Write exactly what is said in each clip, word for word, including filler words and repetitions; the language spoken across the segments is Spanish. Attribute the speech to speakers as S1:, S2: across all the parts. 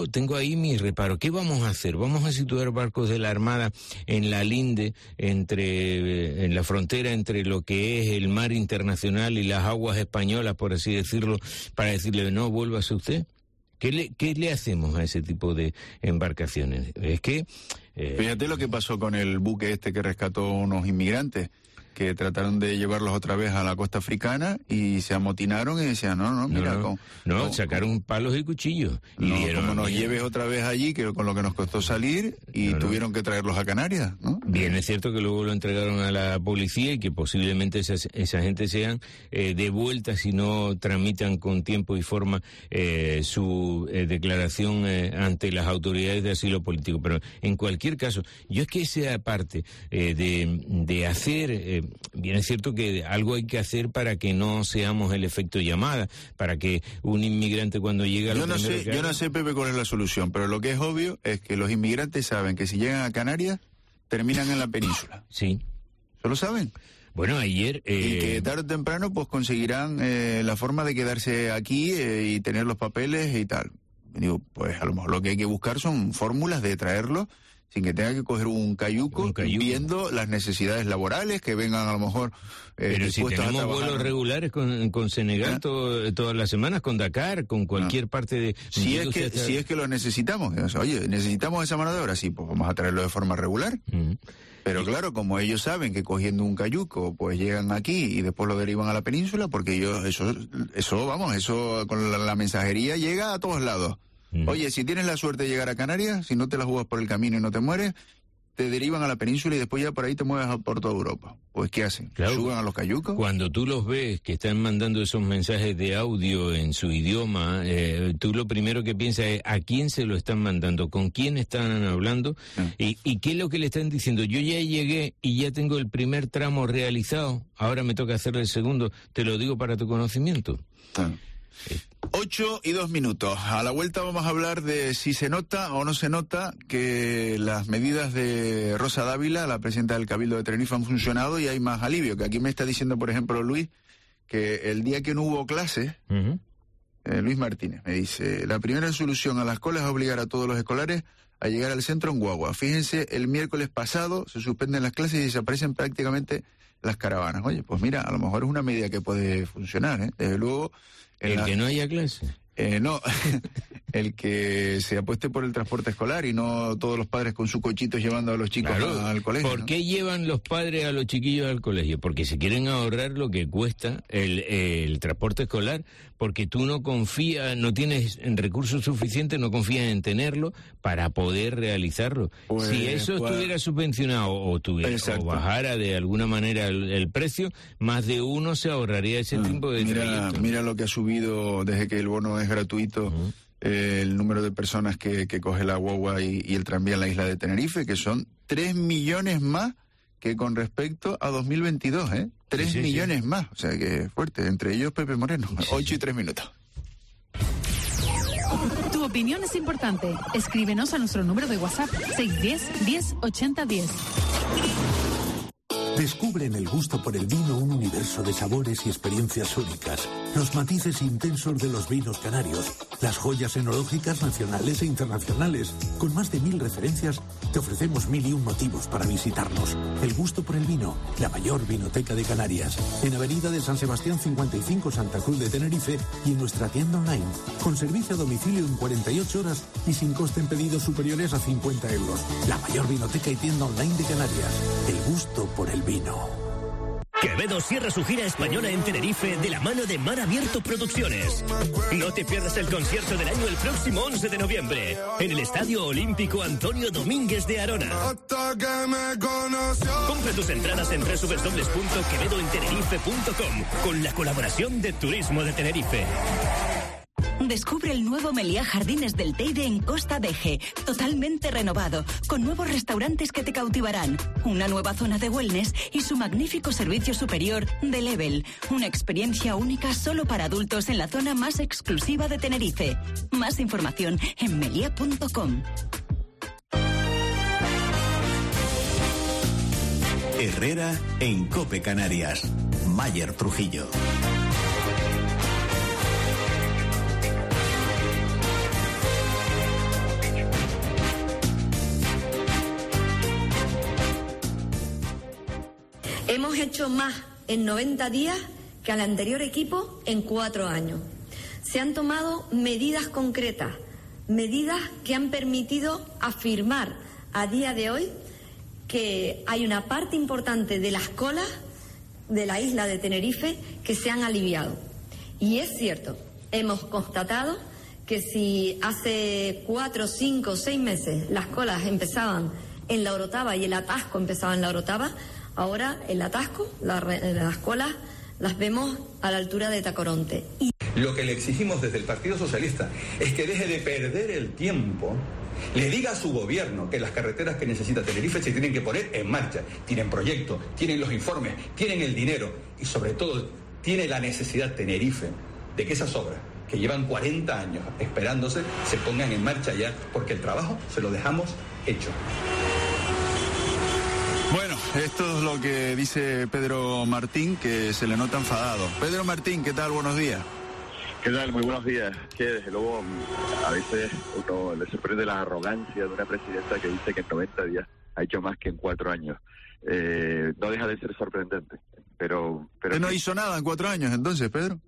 S1: yo tengo ahí mis reparos. ¿Qué vamos a hacer? ¿Vamos a situar barcos de la Armada en la linde, entre, en la frontera entre lo que es el mar internacional y las aguas españolas, por así decirlo, para decirle, no, vuélvase usted? ¿Qué le, qué le hacemos a ese tipo de embarcaciones? Es que...
S2: Eh... Fíjate lo que pasó con el buque este que rescató unos inmigrantes, que trataron de llevarlos otra vez a la costa africana y se amotinaron y decían, no, no, mira...
S1: No, no,
S2: con,
S1: no
S2: con,
S1: sacaron
S2: con,
S1: palos y cuchillos. Y
S2: no,
S1: dieron,
S2: como nos
S1: mira,
S2: lleves otra vez allí, que con lo que nos costó salir, y no, tuvieron no. que traerlos a Canarias, ¿no?
S1: Bien, es cierto que luego lo entregaron a la policía y que posiblemente esas, esa gente sean eh, devueltas si no tramitan con tiempo y forma eh, su eh, declaración eh, ante las autoridades de asilo político. Pero en cualquier caso, yo es que esa parte eh, de, de hacer, eh, bien es cierto que algo hay que hacer para que no seamos el efecto llamada, para que un inmigrante cuando llega a
S2: yo no sé, yo no sé, Pepe, cuál es la solución, pero lo que es obvio es que los inmigrantes saben que si llegan a Canarias terminan en la península.
S1: Sí.
S2: ¿Eso lo saben?
S1: Bueno, ayer... Eh...
S2: Y que tarde o temprano pues conseguirán eh, la forma de quedarse aquí eh, y tener los papeles y tal. Digo, pues a lo mejor lo que hay que buscar son fórmulas de traerlos sin que tenga que coger un cayuco, un cayuco, viendo las necesidades laborales, que vengan a lo mejor...
S1: Eh, Pero si tenemos vuelos regulares con, con Senegal ¿Ah? todo, todas las semanas, con Dakar, con cualquier no. parte de...
S2: Si es, que, si es que lo necesitamos, oye, ¿necesitamos esa mano de obra? Sí, pues vamos a traerlo de forma regular. Uh-huh. Pero claro, como ellos saben que cogiendo un cayuco, pues llegan aquí y después lo derivan a la península, porque ellos, eso, eso vamos, eso con la, la mensajería llega a todos lados. Oye, si tienes la suerte de llegar a Canarias, si no te la jugas por el camino y no te mueres, te derivan a la península y después ya por ahí te mueves por toda Europa. Pues ¿qué hacen?
S1: Claro,
S2: ¿Suban a los cayucos?
S1: Cuando tú los ves que están mandando esos mensajes de audio en su idioma, eh, tú lo primero que piensas es a quién se lo están mandando, con quién están hablando sí. y, y qué es lo que le están diciendo. Yo ya llegué y ya tengo el primer tramo realizado, ahora me toca hacer el segundo, te lo digo para tu conocimiento.
S2: Sí. Ocho y dos minutos. A la vuelta vamos a hablar de si se nota o no se nota que las medidas de Rosa Dávila, la presidenta del Cabildo de Tenerife, han funcionado y hay más alivio. Que aquí me está diciendo, por ejemplo, Luis, que el día que no hubo clases, uh-huh. eh, Luis Martínez me dice, la primera solución a las colas es obligar a todos los escolares a llegar al centro en guagua. Fíjense, el miércoles pasado se suspenden las clases y desaparecen prácticamente las caravanas. Oye, pues mira, a lo mejor es una medida que puede funcionar, ¿eh? Desde luego...
S1: ¿El la... que no haya clase?
S2: Eh, no, el que se apueste por el transporte escolar y no todos los padres con sus cochitos llevando a los chicos claro. a, al colegio.
S1: ¿Por
S2: ¿no?
S1: qué llevan los padres a los chiquillos al colegio? Porque se quieren ahorrar lo que cuesta el, el transporte escolar, porque tú no confías, no tienes recursos suficientes, no confías en tenerlo para poder realizarlo. Pues, si eso pues, estuviera subvencionado o, tuviera, o bajara de alguna manera el, el precio, más de uno se ahorraría ese ah, tiempo de
S2: mira,
S1: trayecto.
S2: Mira lo que ha subido desde que el bono es gratuito, uh-huh. eh, el número de personas que, que coge la guagua y, y el tranvía en la isla de Tenerife, que son tres millones más que con respecto a dos mil veintidós, ¿eh? tres sí, sí, millones sí. más, o sea que es fuerte, entre ellos Pepe Moreno, sí, ocho sí. y tres minutos.
S3: Tu opinión es importante, escríbenos a nuestro número de WhatsApp, seis uno cero, diez, ochenta, diez.
S4: Descubre en el gusto por el vino un universo de sabores y experiencias únicas, los matices intensos de los vinos canarios, las joyas enológicas nacionales e internacionales. Con más de mil referencias, te ofrecemos mil y un motivos para visitarnos. El gusto por el vino, la mayor vinoteca de Canarias, en Avenida de San Sebastián cincuenta y cinco, Santa Cruz de Tenerife, y en nuestra tienda online, con servicio a domicilio en cuarenta y ocho horas y sin coste en pedidos superiores a cincuenta euros. La mayor vinoteca y tienda online de Canarias. El gusto por el vino.
S5: Quevedo cierra su gira española en Tenerife de la mano de Mar Abierto Producciones. No te pierdas el concierto del año el próximo once de noviembre en el Estadio Olímpico Antonio Domínguez de Arona. Compra tus entradas en doble u doble u doble u punto quevedo en tenerife punto com con la colaboración de Turismo de Tenerife.
S6: Descubre el nuevo Meliá Jardines del Teide en Costa Deje, totalmente renovado, con nuevos restaurantes que te cautivarán, una nueva zona de wellness y su magnífico servicio superior de Level, una experiencia única solo para adultos en la zona más exclusiva de Tenerife. Más información en meliá punto com.
S7: Herrera en COPE Canarias. Mayer Trujillo.
S8: Hemos hecho más en noventa días que al anterior equipo en cuatro años. Se han tomado medidas concretas, medidas que han permitido afirmar a día de hoy que hay una parte importante de las colas de la isla de Tenerife que se han aliviado. Y es cierto, hemos constatado que si hace cuatro, cinco, seis meses las colas empezaban en la Orotava y el atasco empezaba en la Orotava, ahora el atasco, la, las colas, las vemos a la altura de Tacoronte. Y...
S9: Lo que le exigimos desde el Partido Socialista es que deje de perder el tiempo, le diga a su gobierno que las carreteras que necesita Tenerife se tienen que poner en marcha. Tienen proyectos, tienen los informes, tienen el dinero y sobre todo tiene la necesidad Tenerife de que esas obras que llevan cuarenta años esperándose se pongan en marcha ya, porque el trabajo se lo dejamos hecho.
S2: Bueno, esto es lo que dice Pedro Martín, que se le nota enfadado. Pedro Martín, ¿qué tal? Buenos días.
S10: ¿Qué tal? Muy buenos días. Que desde luego a veces uno le sorprende la arrogancia de una presidenta que dice que en noventa días ha hecho más que en cuatro años. Eh, no deja de ser sorprendente, pero... pero
S2: ¿Usted no hizo nada en cuatro años entonces, Pedro?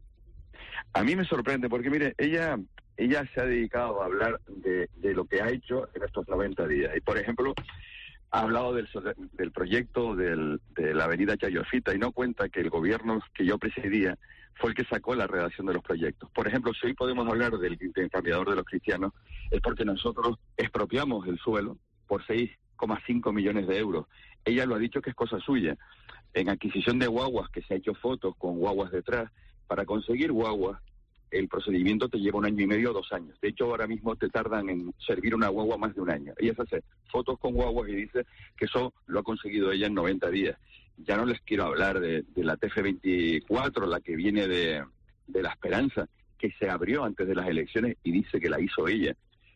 S10: A mí me sorprende porque, mire, ella ella se ha dedicado a hablar de, de lo que ha hecho en estos noventa días. Y, por ejemplo, ha hablado del, del proyecto del, de la avenida Chayofita y no cuenta que el gobierno que yo presidía fue el que sacó la redacción de los proyectos. Por ejemplo, si hoy podemos hablar del intercambiador de los cristianos, es porque nosotros expropiamos el suelo por seis coma cinco millones de euros. Ella lo ha dicho que es cosa suya. En adquisición de guaguas, que se ha hecho fotos con guaguas detrás, para conseguir guaguas, el procedimiento te lleva un año y medio o dos años. De hecho, ahora mismo te tardan en servir una guagua más de un año. Ella se hace fotos con guaguas y dice que eso lo ha conseguido ella en noventa días. Ya no les quiero hablar de, de la T F veinticuatro, la que viene de, de La Esperanza, que se abrió antes de las elecciones y dice que la hizo ella.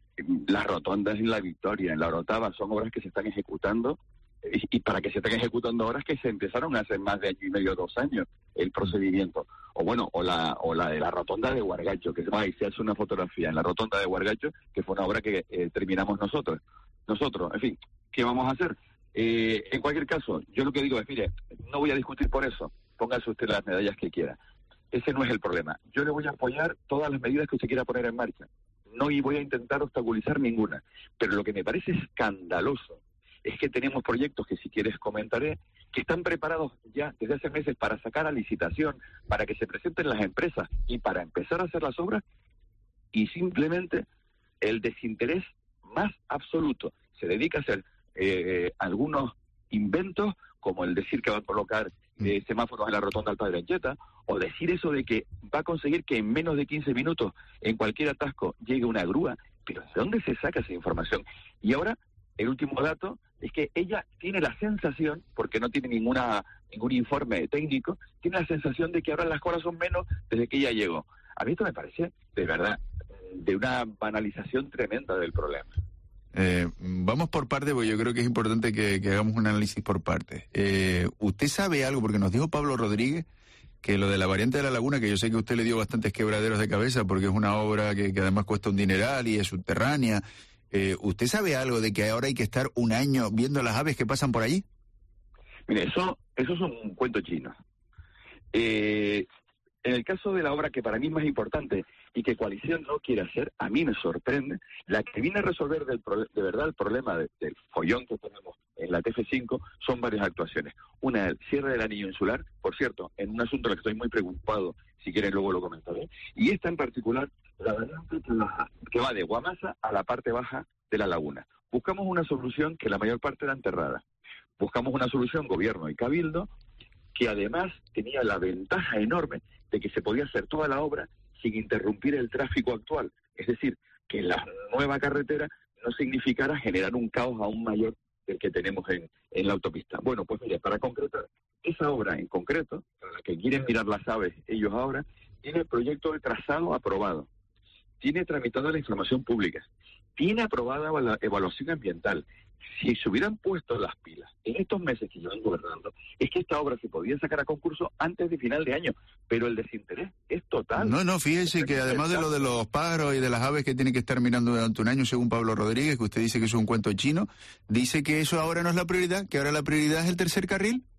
S10: Las rotondas en La Victoria, en La Orotava, son obras que se están ejecutando, y, y para que se estén ejecutando ahora es que se empezaron hace más de año y medio, dos años, el procedimiento. O bueno, o la o la de la rotonda de Huargacho, que se, va y se hace una fotografía en la rotonda de Huargacho, que fue una obra que eh, terminamos nosotros. Nosotros, en fin, ¿qué vamos a hacer? Eh, en cualquier caso, yo lo que digo es, mire, no voy a discutir por eso, póngase usted las medallas que quiera. Ese no es el problema. Yo le voy a apoyar todas las medidas que usted quiera poner en marcha. No y voy a intentar obstaculizar ninguna. Pero lo que me parece escandaloso es que tenemos proyectos que si quieres comentaré, que están preparados ya desde hace meses para sacar a licitación, para que se presenten las empresas y para empezar a hacer las obras, y simplemente el desinterés más absoluto. Se dedica a hacer eh, algunos inventos, como el decir que va a colocar eh, semáforos en la rotonda del Padre Anchieta, o decir eso de que va a conseguir que en menos de quince minutos en cualquier atasco llegue una grúa. Pero ¿de dónde se saca esa información? Y ahora, el último dato es que ella tiene la sensación, porque no tiene ninguna ningún informe técnico, tiene la sensación de que ahora las colas son menos desde que ella llegó. A mí esto me parece, de verdad, de una banalización tremenda del problema.
S2: Eh, vamos por parte, porque yo creo que es importante que, que hagamos un análisis por parte. Eh, ¿Usted sabe algo? Porque nos dijo Pablo Rodríguez que lo de la variante de la Laguna, que yo sé que usted le dio bastantes quebraderos de cabeza, porque es una obra que, que además cuesta un dineral y es subterránea. Eh, ¿Usted sabe algo de que ahora hay que estar un año viendo las aves que pasan por allí?
S10: Mire, eso, eso es un cuento chino. Eh, en el caso de la obra que para mí es más importante y que Coalición no quiere hacer, a mí me sorprende, la que viene a resolver del pro, de verdad el problema de, del follón que tenemos en la T F cinco son varias actuaciones. Una, el cierre del anillo insular, por cierto, en un asunto en el que estoy muy preocupado, si quieren luego lo comentaré, y esta en particular, la variante que, baja, que va de Guamasa a la parte baja de la laguna. Buscamos una solución que la mayor parte era enterrada. Buscamos una solución, gobierno y cabildo, que además tenía la ventaja enorme de que se podía hacer toda la obra sin interrumpir el tráfico actual. Es decir, que la nueva carretera no significara generar un caos aún mayor del que tenemos en, en la autopista. Bueno, pues mire, para concretar, esa obra en concreto, para la que quieren mirar las aves ellos ahora, tiene el proyecto de trazado aprobado, tiene tramitada la información pública, tiene aprobada la evaluación ambiental. Si se hubieran puesto las pilas en estos meses que llevan gobernando, es que esta obra se podía sacar a concurso antes de final de año, pero el desinterés es total.
S2: No, no, fíjese que además de lo de los pájaros y de las aves que tienen que estar mirando durante un año, según Pablo Rodríguez, que usted dice que es un cuento chino, dice que eso ahora no es la prioridad, que ahora la prioridad es el tercer carril.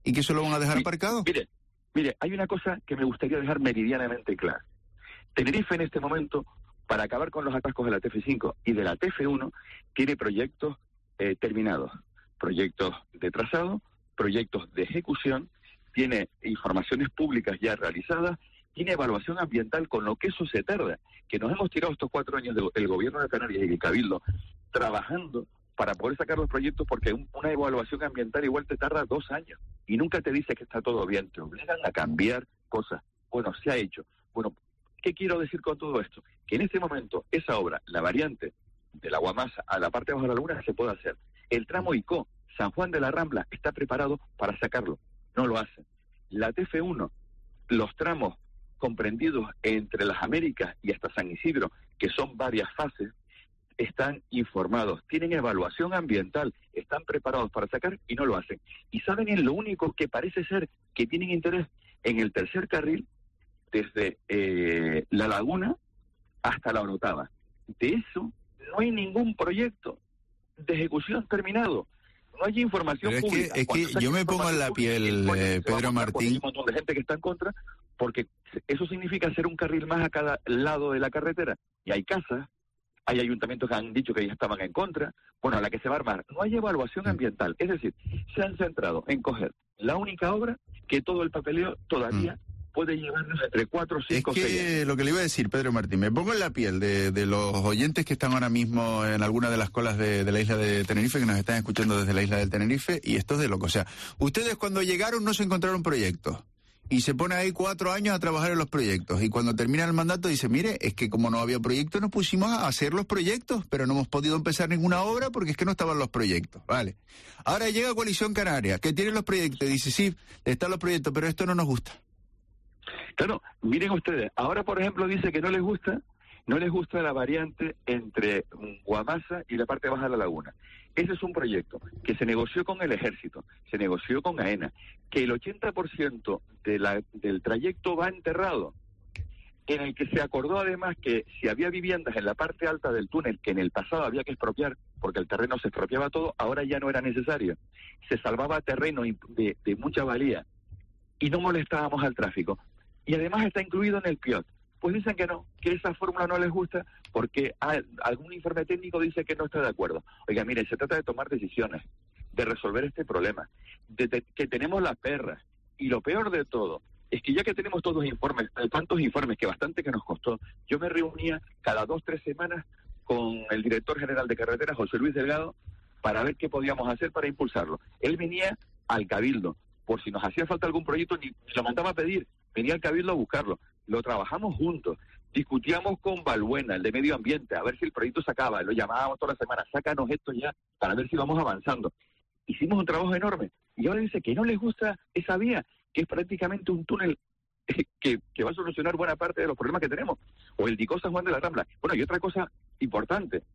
S2: ¿Y que eso lo van a dejar
S10: mire,
S2: aparcado?
S10: Mire, mire, hay una cosa que me gustaría dejar meridianamente clara. Tenerife en este momento, para acabar con los atascos de la T F cinco y de la T F uno, tiene proyectos eh, terminados, proyectos de trazado, proyectos de ejecución, tiene informaciones públicas ya realizadas, tiene evaluación ambiental, con lo que eso se tarda, que nos hemos tirado estos cuatro años del gobierno de Canarias y el Cabildo trabajando para poder sacar los proyectos, porque un, una evaluación ambiental igual te tarda dos años y nunca te dice que está todo bien, te obligan a cambiar cosas. Bueno, se ha hecho. Bueno, ¿qué quiero decir con todo esto? Que en este momento esa obra, la variante de la Guamasa a la parte de Bajo la Laguna, se puede hacer. El tramo ICO, San Juan de la Rambla, está preparado para sacarlo. No lo hacen. La T F uno, los tramos comprendidos entre las Américas y hasta San Isidro, que son varias fases, están informados, tienen evaluación ambiental, están preparados para sacar y no lo hacen. Y saben en lo único que parece ser que tienen interés, en el tercer carril, desde eh, La Laguna hasta La Orotava. De eso no hay ningún proyecto de ejecución terminado. No hay información
S2: Pero es
S10: pública.
S2: Que, es que yo me pongo en la piel, eh, Pedro Martín.
S10: Hay un montón de gente que está en contra, porque eso significa hacer un carril más a cada lado de la carretera. Y hay casas, hay ayuntamientos que han dicho que ya estaban en contra. Bueno, a la que se va a armar. No hay evaluación ambiental. Es decir, se han centrado en coger la única obra que todo el papeleo todavía mm. puede llevarnos entre cuatro, cinco,
S2: es que
S10: seis.
S2: Lo que le iba a decir, Pedro Martín, me pongo en la piel de, de los oyentes que están ahora mismo en alguna de las colas de, de la isla de Tenerife, que nos están escuchando desde la isla del Tenerife, y esto es de loco. O sea, ustedes cuando llegaron no se encontraron proyectos, y se pone ahí cuatro años a trabajar en los proyectos, y cuando termina el mandato dice, mire, es que como no había proyectos nos pusimos a hacer los proyectos, pero no hemos podido empezar ninguna obra porque es que no estaban los proyectos, ¿vale? Ahora llega Coalición Canaria, que tiene los proyectos, y dice, sí, están los proyectos, pero esto no nos gusta.
S10: Claro, miren ustedes, ahora por ejemplo dice que no les gusta, no les gusta la variante entre Guamasa y la parte baja de la laguna. Ese es un proyecto que se negoció con el Ejército, se negoció con AENA, que el ochenta por ciento de la, del trayecto va enterrado, en el que se acordó además que si había viviendas en la parte alta del túnel, que en el pasado había que expropiar, porque el terreno se expropiaba todo, ahora ya no era necesario. Se salvaba terreno de, de mucha valía y no molestábamos al tráfico. Y además está incluido en el P I O T. Pues dicen que no, que esa fórmula no les gusta porque ah, algún informe técnico dice que no está de acuerdo. Oiga, miren, se trata de tomar decisiones, de resolver este problema, de, de que tenemos las perras. Y lo peor de todo es que ya que tenemos todos los informes, tantos informes que bastante que nos costó, yo me reunía cada dos, tres semanas con el director general de carreteras, José Luis Delgado, para ver qué podíamos hacer para impulsarlo. Él venía al Cabildo, por si nos hacía falta algún proyecto, ni lo mandaba a pedir, venía al Cabildo a buscarlo. Lo trabajamos juntos, discutíamos con Balbuena, el de Medio Ambiente, a ver si el proyecto se acaba, lo llamábamos toda la semana, sácanos esto ya, para ver si vamos avanzando. Hicimos un trabajo enorme, y ahora dice que no les gusta esa vía, que es prácticamente un túnel que, que va a solucionar buena parte de los problemas que tenemos, o el Dico San Juan de la Rambla. Bueno, y otra cosa importante,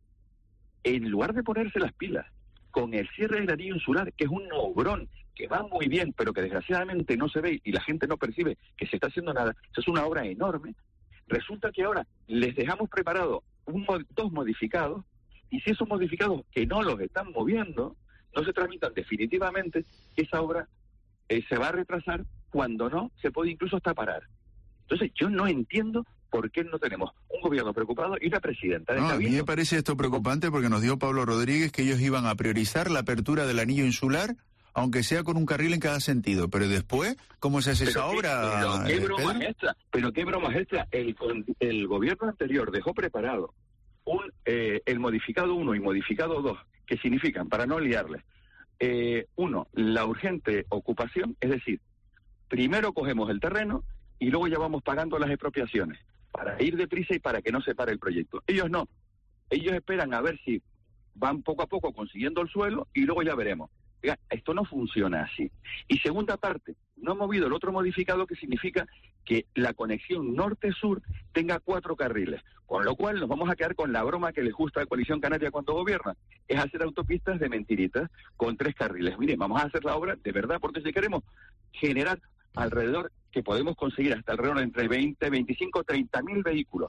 S10: en lugar de ponerse las pilas con el cierre del anillo insular, que es un obrón, que va muy bien, pero que desgraciadamente no se ve y la gente no percibe que se está haciendo nada, eso es una obra enorme, resulta que ahora les dejamos preparados un, dos modificados, y si esos modificados que no los están moviendo, no se tramitan definitivamente, esa obra eh, se va a retrasar, cuando no, se puede incluso hasta parar. Entonces yo no entiendo por qué no tenemos un gobierno preocupado y una presidenta de
S2: no,
S10: Cabildo.
S2: A mí me parece esto preocupante porque nos dijo Pablo Rodríguez que ellos iban a priorizar la apertura del anillo insular, aunque sea con un carril en cada sentido. Pero después, ¿cómo se hace
S10: pero
S2: esa
S10: qué,
S2: obra?
S10: Pero qué broma es esta, pero qué broma es esta. El, el gobierno anterior dejó preparado un eh, el modificado uno y modificado dos, que significan, para no liarles, eh, uno, la urgente ocupación, es decir, primero cogemos el terreno y luego ya vamos pagando las expropiaciones, para ir deprisa y para que no se pare el proyecto. Ellos no, ellos esperan a ver si van poco a poco consiguiendo el suelo y luego ya veremos. Oiga, esto no funciona así. Y segunda parte, no ha movido el otro modificado, que significa que la conexión norte-sur tenga cuatro carriles, con lo cual nos vamos a quedar con la broma que les gusta a Coalición Canaria cuando gobierna, es hacer autopistas de mentiritas con tres carriles. Mire, vamos a hacer la obra de verdad, porque si queremos generar alrededor, que podemos conseguir hasta alrededor de entre veinte, veinticinco, treinta mil vehículos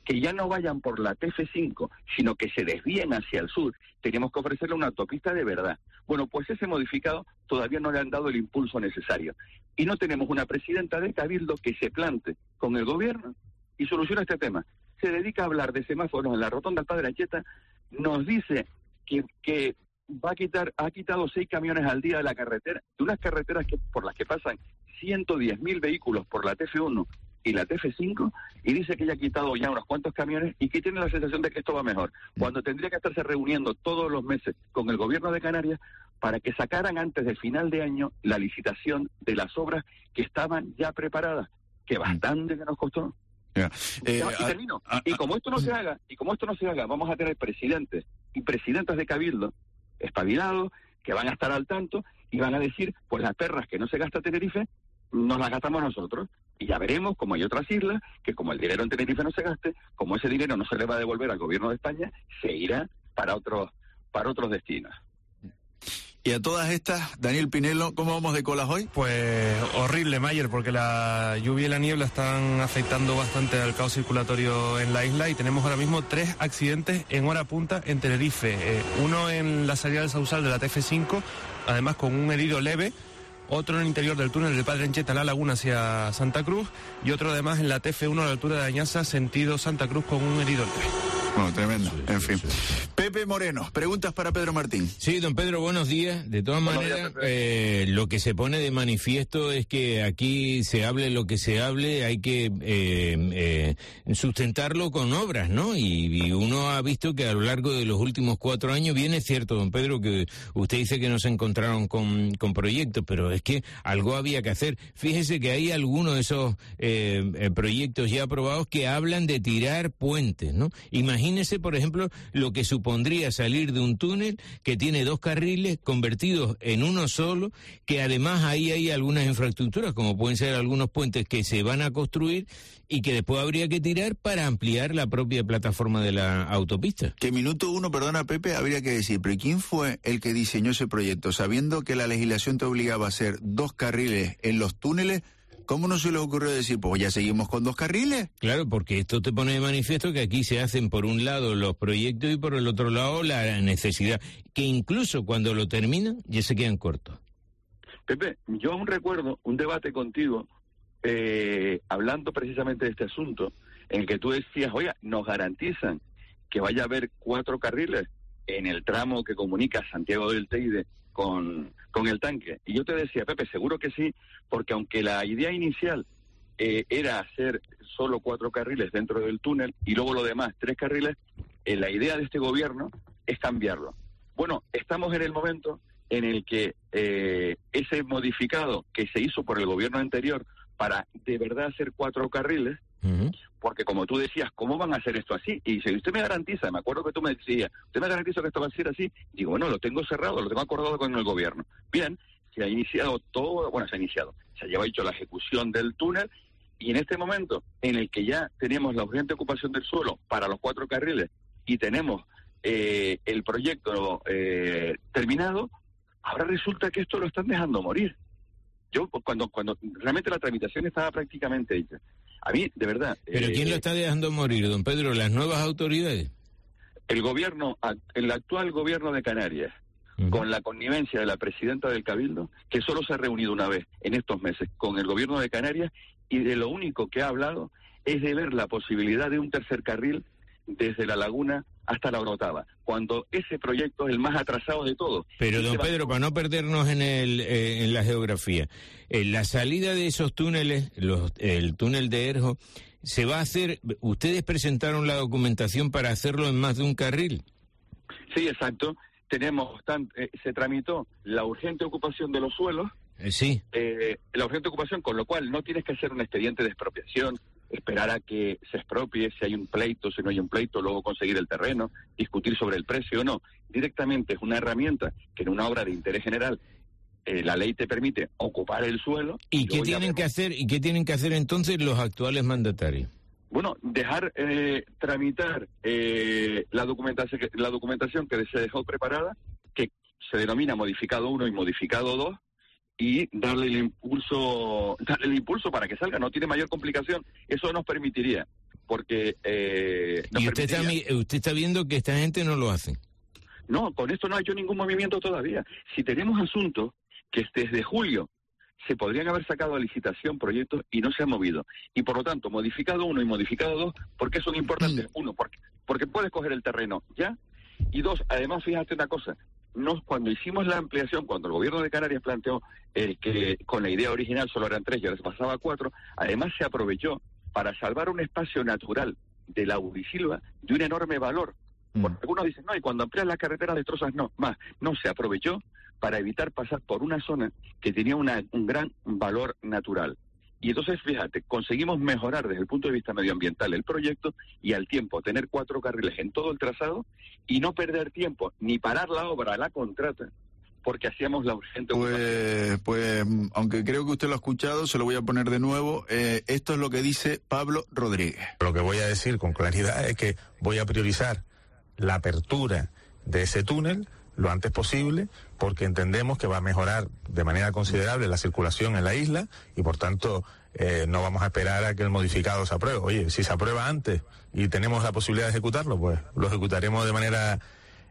S10: que ya no vayan por la T F cinco, sino que se desvíen hacia el sur, tenemos que ofrecerle una autopista de verdad. Bueno, pues ese modificado todavía no le han dado el impulso necesario. Y no tenemos una presidenta de Cabildo que se plante con el gobierno y solucione este tema. Se dedica a hablar de semáforos en la rotonda del Padre Anchieta, nos dice que, que va a quitar, ha quitado seis camiones al día de la carretera, de unas carreteras que por las que pasan ciento diez mil vehículos por la T F uno y la T F cinco, y dice que ya ha quitado ya unos cuantos camiones y que tiene la sensación de que esto va mejor, cuando tendría que estarse reuniendo todos los meses con el gobierno de Canarias para que sacaran antes del final de año la licitación de las obras que estaban ya preparadas, que bastante que nos costó.
S2: Yeah. Eh,
S10: y termino. Ah, ah, y como esto no se haga, y como esto no se haga, vamos a tener presidentes y presidentas de Cabildo espabilados, que van a estar al tanto y van a decir, pues las perras que no se gasta Tenerife, nos las gastamos nosotros. Y ya veremos, como hay otras islas, que como el dinero en Tenerife no se gaste, como ese dinero no se le va a devolver al gobierno de España, se irá para otros, para otros destinos.
S2: Y a todas estas, Daniel Pinelo, ¿cómo vamos de colas hoy?
S11: Pues horrible, Mayer, porque la lluvia y la niebla están afectando bastante al caos circulatorio en la isla y tenemos ahora mismo tres accidentes en hora punta en Tenerife. Eh, uno en la salida del Sausal de la T F cinco, además con un herido leve, otro en el interior del túnel del Padre Anchieta en La Laguna hacia Santa Cruz y otro además en la T F uno a la altura de Añaza, sentido Santa Cruz, con un herido leve.
S2: Bueno, tremendo, en fin. Pepe Moreno, preguntas para Pedro Martín.
S1: Sí, don Pedro, buenos días. De todas buenos maneras, días, eh, lo que se pone de manifiesto es que aquí se hable lo que se hable, hay que eh, eh, sustentarlo con obras, ¿no? Y, y uno ha visto que a lo largo de los últimos cuatro años, bien es cierto, don Pedro, que usted dice que no se encontraron con, con proyectos, pero es que algo había que hacer. Fíjese que hay algunos de esos eh, eh, proyectos ya aprobados que hablan de tirar puentes, ¿no? Imagínese, por ejemplo, lo que supondría salir de un túnel que tiene dos carriles convertidos en uno solo, que además ahí hay algunas infraestructuras, como pueden ser algunos puentes que se van a construir y que después habría que tirar para ampliar la propia plataforma de la autopista.
S2: Que minuto uno, perdona Pepe, habría que decir, pero ¿quién fue el que diseñó ese proyecto? Sabiendo que la legislación te obligaba a hacer dos carriles en los túneles, ¿cómo no se les ocurrió decir, pues ya seguimos con dos carriles?
S1: Claro, porque esto te pone de manifiesto que aquí se hacen por un lado los proyectos y por el otro lado la necesidad, que incluso cuando lo terminan ya se quedan cortos.
S10: Pepe, yo aún recuerdo un debate contigo eh, hablando precisamente de este asunto, en el que tú decías, oiga, nos garantizan que vaya a haber cuatro carriles en el tramo que comunica Santiago del Teide con, con el tanque. Y yo te decía, Pepe, seguro que sí, porque aunque la idea inicial eh, era hacer solo cuatro carriles dentro del túnel y luego lo demás, tres carriles, eh, la idea de este gobierno es cambiarlo. Bueno, estamos en el momento en el que eh, ese modificado que se hizo por el gobierno anterior para de verdad hacer cuatro carriles, uh-huh. porque como tú decías, ¿cómo van a hacer esto así? Y dice, usted me garantiza, me acuerdo que tú me decías, usted me garantiza que esto va a ser así. Digo, bueno, lo tengo cerrado, lo tengo acordado con el gobierno. Bien, se ha iniciado todo, bueno, se ha iniciado, se ha llevado hecho la ejecución del túnel, y en este momento en el que ya tenemos la urgente ocupación del suelo para los cuatro carriles y tenemos eh, el proyecto eh, terminado, ahora resulta que esto lo están dejando morir. Yo, cuando cuando realmente la tramitación estaba prácticamente hecha, a mí, de verdad...
S1: ¿Pero eh, quién lo está dejando morir, don Pedro? ¿Las nuevas autoridades?
S10: El gobierno, el actual gobierno de Canarias, uh-huh. con la connivencia de la presidenta del Cabildo, que solo se ha reunido una vez en estos meses con el gobierno de Canarias, y de lo único que ha hablado es de ver la posibilidad de un tercer carril desde La Laguna hasta La Orotava, cuando ese proyecto es el más atrasado de todos.
S1: Pero, don Pedro, para no perdernos en el eh, en la geografía, eh, la salida de esos túneles, los, el túnel de Erjo, se va a hacer, ustedes presentaron la documentación para hacerlo en más de un carril.
S10: Sí, exacto. Tenemos, tan, eh, se tramitó la urgente ocupación de los suelos,
S1: eh, sí.
S10: Eh, la urgente ocupación, con lo cual no tienes que hacer un expediente de expropiación, esperar a que se expropie, si hay un pleito, si no hay un pleito, luego conseguir el terreno, discutir sobre el precio o no. Directamente es una herramienta que en una obra de interés general eh, la ley te permite ocupar el suelo.
S1: ¿Y, y qué tienen que hacer y qué tienen que hacer entonces los actuales mandatarios?
S10: Bueno, dejar eh, tramitar eh, la documentación la documentación que se dejó preparada, que se denomina modificado uno y modificado dos, y darle el impulso darle el impulso para que salga, no tiene mayor complicación. Eso nos permitiría porque... Eh,
S1: y usted está, usted está viendo que esta gente no lo hace.
S10: No, con esto no ha hecho ningún movimiento todavía. Si tenemos asuntos que desde julio se podrían haber sacado a licitación proyectos y no se han movido. Y por lo tanto, modificado uno y modificado dos, ¿por qué son importantes? Mm. Uno, porque, porque puedes coger el terreno ya. Y dos, además, fíjate una cosa, nos, cuando hicimos la ampliación, cuando el gobierno de Canarias planteó eh, que con la idea original solo eran tres y ahora se pasaba a cuatro, además se aprovechó para salvar un espacio natural de la Urisilva de un enorme valor. Mm. Porque algunos dicen, no, y cuando amplías las carreteras destrozas, no, más. No, se aprovechó para evitar pasar por una zona que tenía una, un gran valor natural. Y entonces, fíjate, conseguimos mejorar desde el punto de vista medioambiental el proyecto y al tiempo tener cuatro carriles en todo el trazado y no perder tiempo ni parar la obra a la contrata porque hacíamos la urgente...
S2: Pues, pues, aunque creo que usted lo ha escuchado, se lo voy a poner de nuevo. Eh, esto es lo que dice Pablo Rodríguez.
S12: Lo que voy a decir con claridad es que voy a priorizar la apertura de ese túnel lo antes posible, porque entendemos que va a mejorar de manera considerable la circulación en la isla y, por tanto, eh, no vamos a esperar a que el modificado se apruebe. Oye, si se aprueba antes y tenemos la posibilidad de ejecutarlo, pues lo ejecutaremos de manera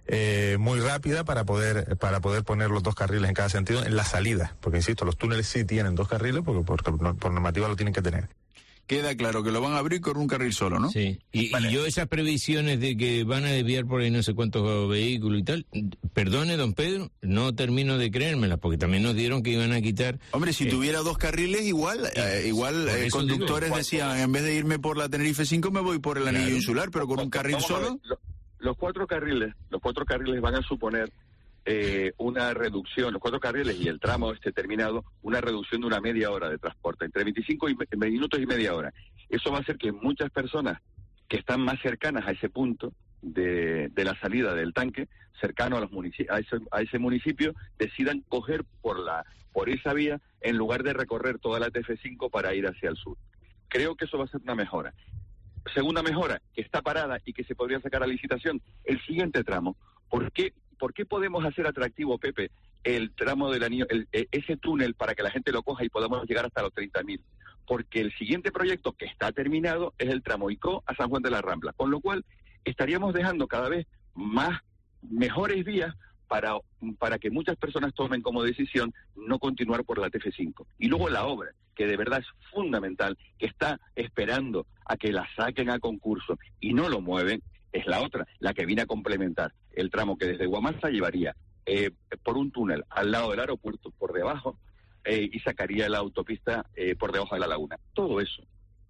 S12: eh, muy rápida para poder para poder poner los dos carriles en cada sentido en la salida, porque, insisto, los túneles sí tienen dos carriles porque por, por normativa lo tienen que tener.
S2: Queda claro que lo van a abrir con un carril solo, ¿no?
S1: Sí, y, vale. y yo esas previsiones de que van a desviar por ahí no sé cuántos vehículos y tal, perdone, don Pedro, no termino de creérmelas, porque también nos dieron que iban a quitar...
S2: Hombre, si eh, tuviera dos carriles, igual, eh, igual eh, conductores digo, decían, en vez de irme por la Tenerife cinco, me voy por el anillo claro. insular, pero con un carril solo...
S10: Los, los cuatro carriles, los cuatro carriles van a suponer eh, una reducción, los cuatro carriles y el tramo este terminado, una reducción de una media hora de transporte, entre veinticinco y minutos y media hora. Eso va a hacer que muchas personas que están más cercanas a ese punto de, de la salida del tanque, cercano a los municipios, a ese, a ese municipio, decidan coger por la por esa vía en lugar de recorrer toda la T F cinco para ir hacia el sur. Creo que eso va a ser una mejora. Segunda mejora, que está parada y que se podría sacar a licitación, el siguiente tramo. ¿Por qué, por qué podemos hacer atractivo, Pepe, el tramo del anillo, el, ese túnel para que la gente lo coja y podamos llegar hasta los treinta mil? Porque el siguiente proyecto que está terminado es el tramo Icó a San Juan de la Rambla, con lo cual estaríamos dejando cada vez más mejores vías para, para que muchas personas tomen como decisión no continuar por la T F cinco. Y luego la obra, que de verdad es fundamental, que está esperando a que la saquen a concurso y no lo mueven, es la otra, la que viene a complementar el tramo que desde Guamasa llevaría eh, por un túnel al lado del aeropuerto, por debajo, Eh, y sacaría la autopista eh, por debajo de la laguna. Todo eso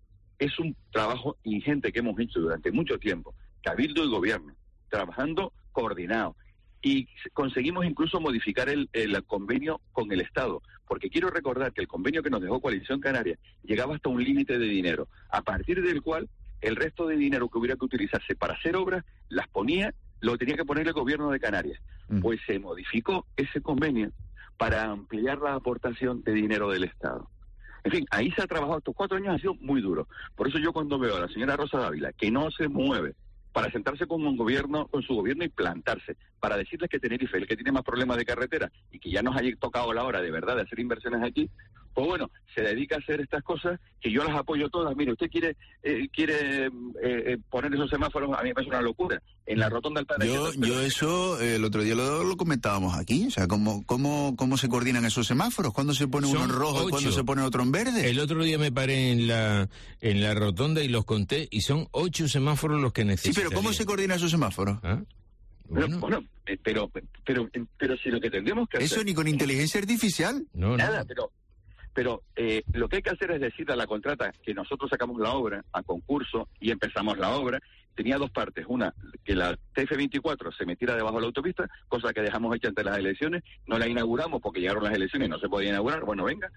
S10: es un trabajo ingente que hemos hecho durante mucho tiempo, Cabildo y Gobierno, trabajando coordinado, y conseguimos incluso modificar el, el convenio con el Estado, porque quiero recordar que el convenio que nos dejó Coalición Canaria llegaba hasta un límite de dinero, a partir del cual el resto de dinero que hubiera que utilizarse para hacer obras, las ponía, lo tenía que poner el Gobierno de Canarias. Mm. Pues se modificó ese convenio para ampliar la aportación de dinero del Estado. En fin, ahí se ha trabajado, estos cuatro años ha sido muy duro. Por eso yo cuando veo a la señora Rosa Dávila, que no se mueve para sentarse con un gobierno, con su gobierno y plantarse, para decirles que Tenerife, el que tiene más problemas de carretera, y que ya nos haya tocado la hora de verdad de hacer inversiones aquí, pues bueno, se dedica a hacer estas cosas que yo las apoyo todas. Mire, usted quiere eh, quiere eh, eh, poner esos semáforos, a mí me parece una locura. En la rotonda del Padre.
S2: Yo, yo eso, eh, el otro día lo, lo comentábamos aquí, o sea, ¿cómo, cómo, cómo se coordinan esos semáforos? ¿Cuándo se pone uno en rojo y cuándo se pone otro en verde?
S1: El otro día me paré en la en la rotonda y los conté, y son ocho semáforos los que necesitan.
S2: Sí, pero ¿cómo se coordinan esos semáforos?
S1: ¿Ah?
S10: Bueno, bueno eh, pero, pero, pero si lo que tendremos que hacer...
S2: ¿Eso ni con inteligencia artificial?
S10: No, Nada, no. pero... Pero eh, lo que hay que hacer es decir a la contrata que nosotros sacamos la obra a concurso y empezamos la obra. Tenía dos partes. Una, que la T F veinticuatro se metiera debajo de la autopista, cosa que dejamos hecha ante las elecciones. No la inauguramos porque llegaron las elecciones y no se podía inaugurar. Bueno, venga.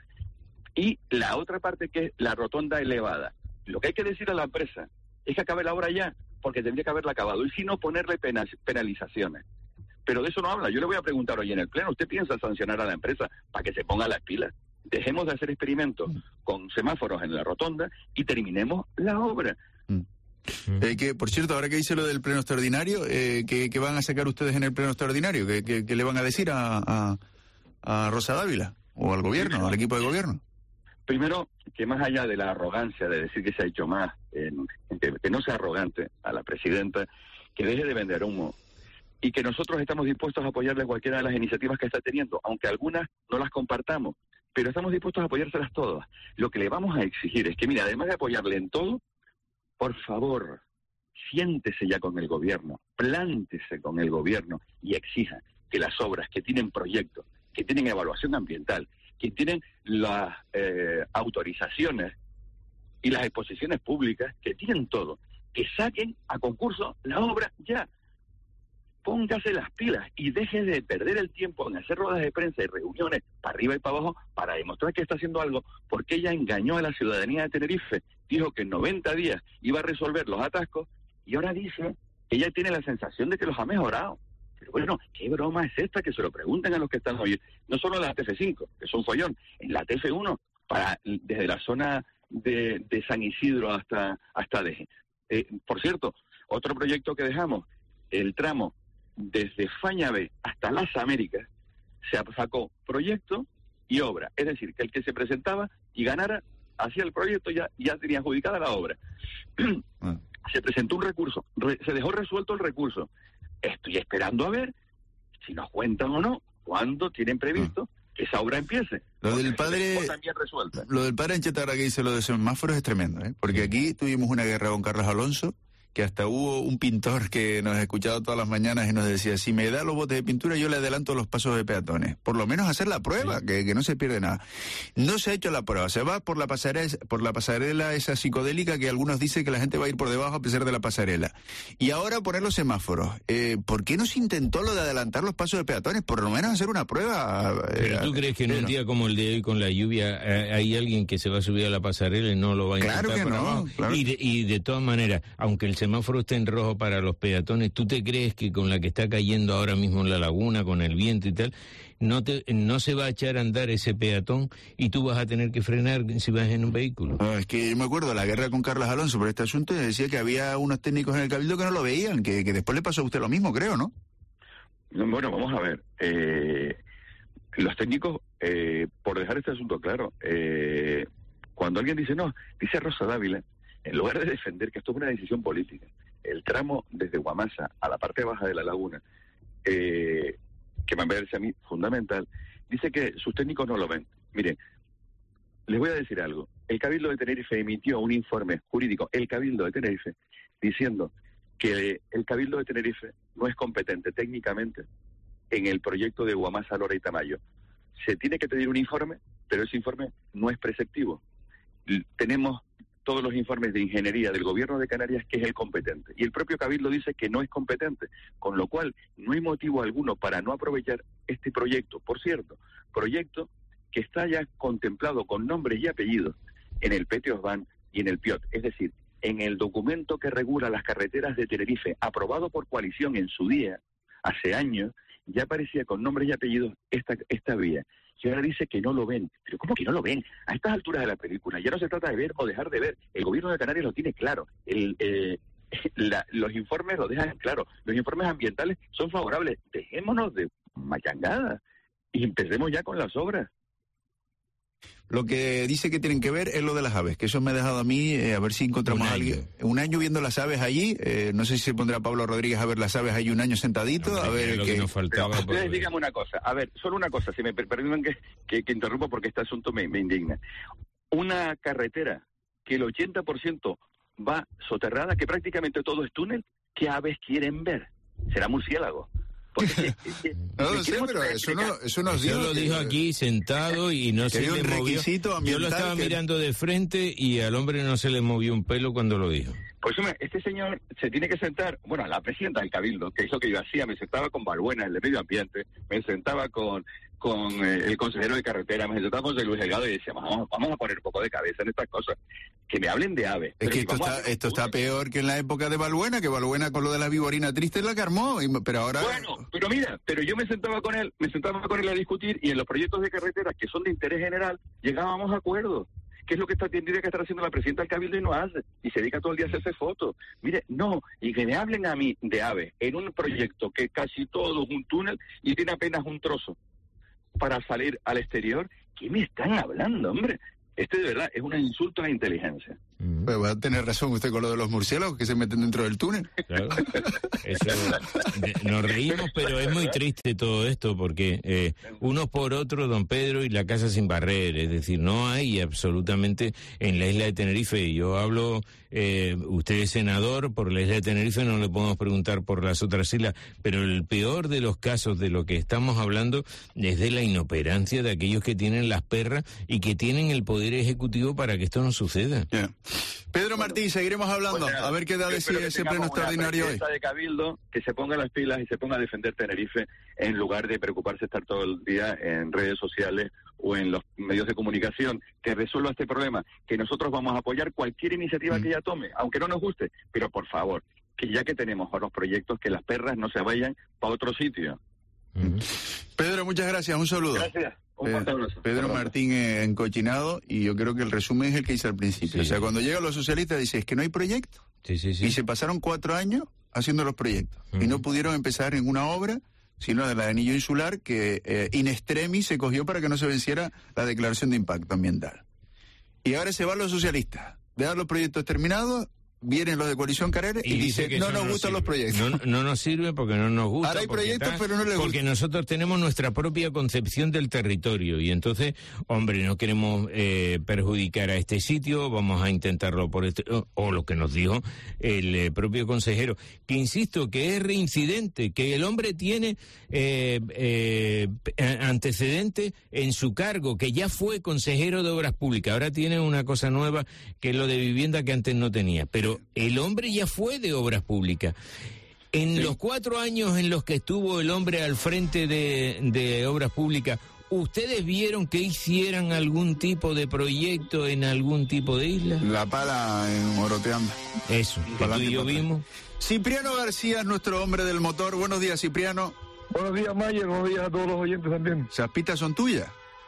S10: Y la otra parte, que es la rotonda elevada. Lo que hay que decir a la empresa es que acabe la obra ya, porque tendría que haberla acabado. Y si no, ponerle penalizaciones. Pero de eso no habla. Yo le voy a preguntar hoy en el Pleno, ¿usted piensa sancionar a la empresa para que se ponga las pilas? Dejemos de hacer experimentos con semáforos en la rotonda y terminemos la obra.
S2: Mm. Eh, que, por cierto, ahora que dice lo del pleno extraordinario, eh, ¿qué, ¿qué van a sacar ustedes en el pleno extraordinario? ¿Qué, qué, qué le van a decir a, a, a Rosa Dávila? ¿O al gobierno, sí, al equipo de gobierno?
S10: Primero, que más allá de la arrogancia de decir que se ha hecho más, eh, que, que no sea arrogante a la presidenta, que deje de vender humo y que nosotros estamos dispuestos a apoyarle cualquiera de las iniciativas que está teniendo, aunque algunas no las compartamos, pero estamos dispuestos a apoyárselas todas. Lo que le vamos a exigir es que, mira, además de apoyarle en todo, por favor, siéntese ya con el gobierno, plántese con el gobierno y exija que las obras que tienen proyectos, que tienen evaluación ambiental, que tienen las eh, autorizaciones y las exposiciones públicas, que tienen todo, que saquen a concurso la obra ya. Póngase las pilas y deje de perder el tiempo en hacer ruedas de prensa y reuniones para arriba y para abajo para demostrar que está haciendo algo, porque ella engañó a la ciudadanía de Tenerife, dijo que en noventa días iba a resolver los atascos y ahora dice que ella tiene la sensación de que los ha mejorado. Pero bueno, ¿qué broma es esta? Que se lo pregunten a los que están hoy. No solo en la T F cinco, que es un follón, en la T F uno, para, desde la zona de, de San Isidro hasta, hasta Deje. Eh, por cierto, otro proyecto que dejamos, el tramo desde Fañabé hasta Las Américas, se sacó proyecto y obra. Es decir, que el que se presentaba y ganara, hacía el proyecto y ya, ya tenía adjudicada la obra. Se presentó un recurso, re, se dejó resuelto el recurso. Estoy esperando a ver si nos cuentan o no cuándo tienen previsto que esa obra empiece.
S2: Lo del padre,
S10: también resuelta.
S2: Lo del padre Ancheta, que dice lo de semáforos es tremendo, ¿eh? Porque aquí tuvimos una guerra con Carlos Alonso, que hasta hubo un pintor que nos ha escuchado todas las mañanas y nos decía, si me da los botes de pintura yo le adelanto los pasos de peatones. Por lo menos hacer la prueba, sí. que, que no se pierde nada. No se ha hecho la prueba, se va por la pasarela, por la pasarela esa psicodélica que algunos dicen que la gente va a ir por debajo a pesar de la pasarela. Y ahora poner los semáforos. Eh, ¿Por qué no se intentó lo de adelantar los pasos de peatones? Por lo menos hacer una prueba. Eh,
S1: Pero tú crees que en un día como el de hoy con la lluvia eh, hay alguien que se va a subir a la pasarela y no lo va a intentar?
S2: Claro que
S1: por
S2: no.
S1: abajo?
S2: Claro.
S1: Y, de, y de todas maneras, aunque el semáforo esté en rojo para los peatones, ¿tú te crees que con la que está cayendo ahora mismo en la laguna, con el viento y tal, no te no se va a echar a andar ese peatón y tú vas a tener que frenar si vas en un vehículo?
S2: No, es que yo me acuerdo de la guerra con Carlos Alonso por este asunto y decía que había unos técnicos en el Cabildo que no lo veían, que, que después le pasó a usted lo mismo, creo, ¿no?
S10: Bueno, vamos a ver. Eh, los técnicos, eh, por dejar este asunto claro, eh, cuando alguien dice, no, dice Rosa Dávila, en lugar de defender que esto es una decisión política, el tramo desde Guamasa a la parte baja de la laguna, eh, que me parece a mí fundamental, dice que sus técnicos no lo ven. Miren, les voy a decir algo. El Cabildo de Tenerife emitió un informe jurídico, el Cabildo de Tenerife, diciendo que el Cabildo de Tenerife no es competente técnicamente en el proyecto de Guamasa, Lora y Tamayo. Se tiene que pedir un informe, pero ese informe no es preceptivo. Tenemos todos los informes de ingeniería del gobierno de Canarias que es el competente. Y el propio Cabildo dice que no es competente, con lo cual no hay motivo alguno para no aprovechar este proyecto. Por cierto, proyecto que está ya contemplado con nombres y apellidos en el P T O S B A N y en el P I O T. Es decir, en el documento que regula las carreteras de Tenerife, aprobado por coalición en su día, hace años, ya aparecía con nombres y apellidos esta, esta vía. Y ahora dice que no lo ven. ¿Pero cómo que no lo ven? A estas alturas de la película ya no se trata de ver o dejar de ver. El gobierno de Canarias lo tiene claro. El, eh, la, los informes lo dejan claro. Los informes ambientales son favorables. Dejémonos de mayangada y empecemos ya con las obras.
S2: Lo que dice que tienen que ver es lo de las aves, que eso me ha dejado a mí, eh, a ver si encontramos a alguien. Un año viendo las aves allí, eh, no sé si se pondrá Pablo Rodríguez a ver las aves allí un año sentadito, no, a ver
S1: lo
S2: qué...
S1: que nos faltaba.
S10: Pero, ustedes díganme una cosa, a ver, solo una cosa, si me permiten que, que, que interrumpa porque este asunto me, me indigna. Una carretera que el ochenta por ciento va soterrada, que prácticamente todo es túnel, ¿qué aves quieren ver? ¿Será murciélago? Porque,
S2: no lo sé, pero eso no, eso nos dijo.
S1: Yo lo dijo aquí sentado y no se le movió. Yo lo estaba
S2: que...
S1: mirando de frente y al hombre no se le movió un pelo cuando lo dijo.
S10: Pues hombre, este señor se tiene que sentar, bueno, la presidenta del Cabildo, que es lo que yo hacía, me sentaba con Balbuena, el de Medio Ambiente, me sentaba con con eh, el consejero de carretera, me sentaba con José Luis Delgado y decía, vamos, vamos a poner un poco de cabeza en estas cosas, que me hablen de aves.
S2: Es que esto está, esto está peor que en la época de Balbuena, que Balbuena con lo de la viborina triste la que armó, y, pero ahora...
S10: Bueno, pero mira, pero yo me sentaba con él, me sentaba con él a discutir y en los proyectos de carretera que son de interés general, llegábamos a acuerdos. ¿Qué es lo que está tendría que estar haciendo la presidenta del Cabildo y no hace? Y se dedica todo el día a hacerse fotos. Mire, no, y que me hablen a mí de aves en un proyecto que casi todo es un túnel y tiene apenas un trozo para salir al exterior. ¿Qué me están hablando, hombre? Este de verdad es un insulto a la inteligencia.
S2: Mm. Pues va a tener razón usted con lo de los murciélagos que se meten dentro del túnel.
S1: Claro. Eso, de, nos reímos, pero es muy triste todo esto porque eh, unos por otros, don Pedro, y la casa sin barrer. Es decir, no hay absolutamente en la isla de Tenerife. Yo hablo, eh, usted es senador por la isla de Tenerife, no le podemos preguntar por las otras islas, pero el peor de los casos de lo que estamos hablando es de la inoperancia de aquellos que tienen las perras y que tienen el poder ejecutivo para que esto no suceda.
S2: Yeah. Pedro Martín, seguiremos hablando,
S10: Pues,
S2: a ver qué da de sí ese pleno extraordinario hoy.
S10: De Cabildo que se ponga las pilas y se ponga a defender Tenerife en lugar de preocuparse de estar todo el día en redes sociales o en los medios de comunicación, que resuelva este problema, que nosotros vamos a apoyar cualquier iniciativa mm. que ella tome, aunque no nos guste, pero por favor, que ya que tenemos a los proyectos, que las perras no se vayan para otro sitio.
S2: Mm. Pedro, muchas gracias, un saludo.
S10: Gracias.
S2: Pedro, Pedro Martín eh, encochinado, y yo creo que el resumen es el que hice al principio. Sí. O sea, cuando llegan los socialistas dice, es que no hay proyecto.
S1: Sí, sí, sí.
S2: Y se pasaron cuatro años haciendo los proyectos. Uh-huh. Y no pudieron empezar en una obra, sino de la de Anillo Insular, que eh, in extremis se cogió para que no se venciera la declaración de impacto ambiental. Y ahora se van los socialistas, dejan los proyectos terminados, vienen los de Coalición Canaria y, y dice que no nos
S1: no
S2: gustan
S1: nos
S2: los proyectos.
S1: No, no nos sirve porque no nos gusta.
S2: Ahora hay proyectos, tal, pero no les gusta.
S1: Porque nosotros tenemos nuestra propia concepción del territorio y entonces, hombre, no queremos eh, perjudicar a este sitio, vamos a intentarlo por este... O, o lo que nos dijo el eh, propio consejero, que insisto, que es reincidente, que el hombre tiene eh, eh, antecedente en su cargo, que ya fue consejero de Obras Públicas, ahora tiene una cosa nueva que es lo de vivienda que antes no tenía, pero el hombre ya fue de Obras Públicas. En sí. los cuatro años en los que estuvo el hombre al frente de, de Obras Públicas, ¿ustedes vieron que hicieran algún tipo de proyecto en algún tipo de isla?
S2: La pala en Oroteanda.
S1: Eso, que tú y yo vimos.
S2: Cipriano García es nuestro hombre del motor. Buenos días, Cipriano.
S13: Buenos días, Mayer. Buenos días a todos los oyentes también.
S2: ¿Esas pitas son tuyas?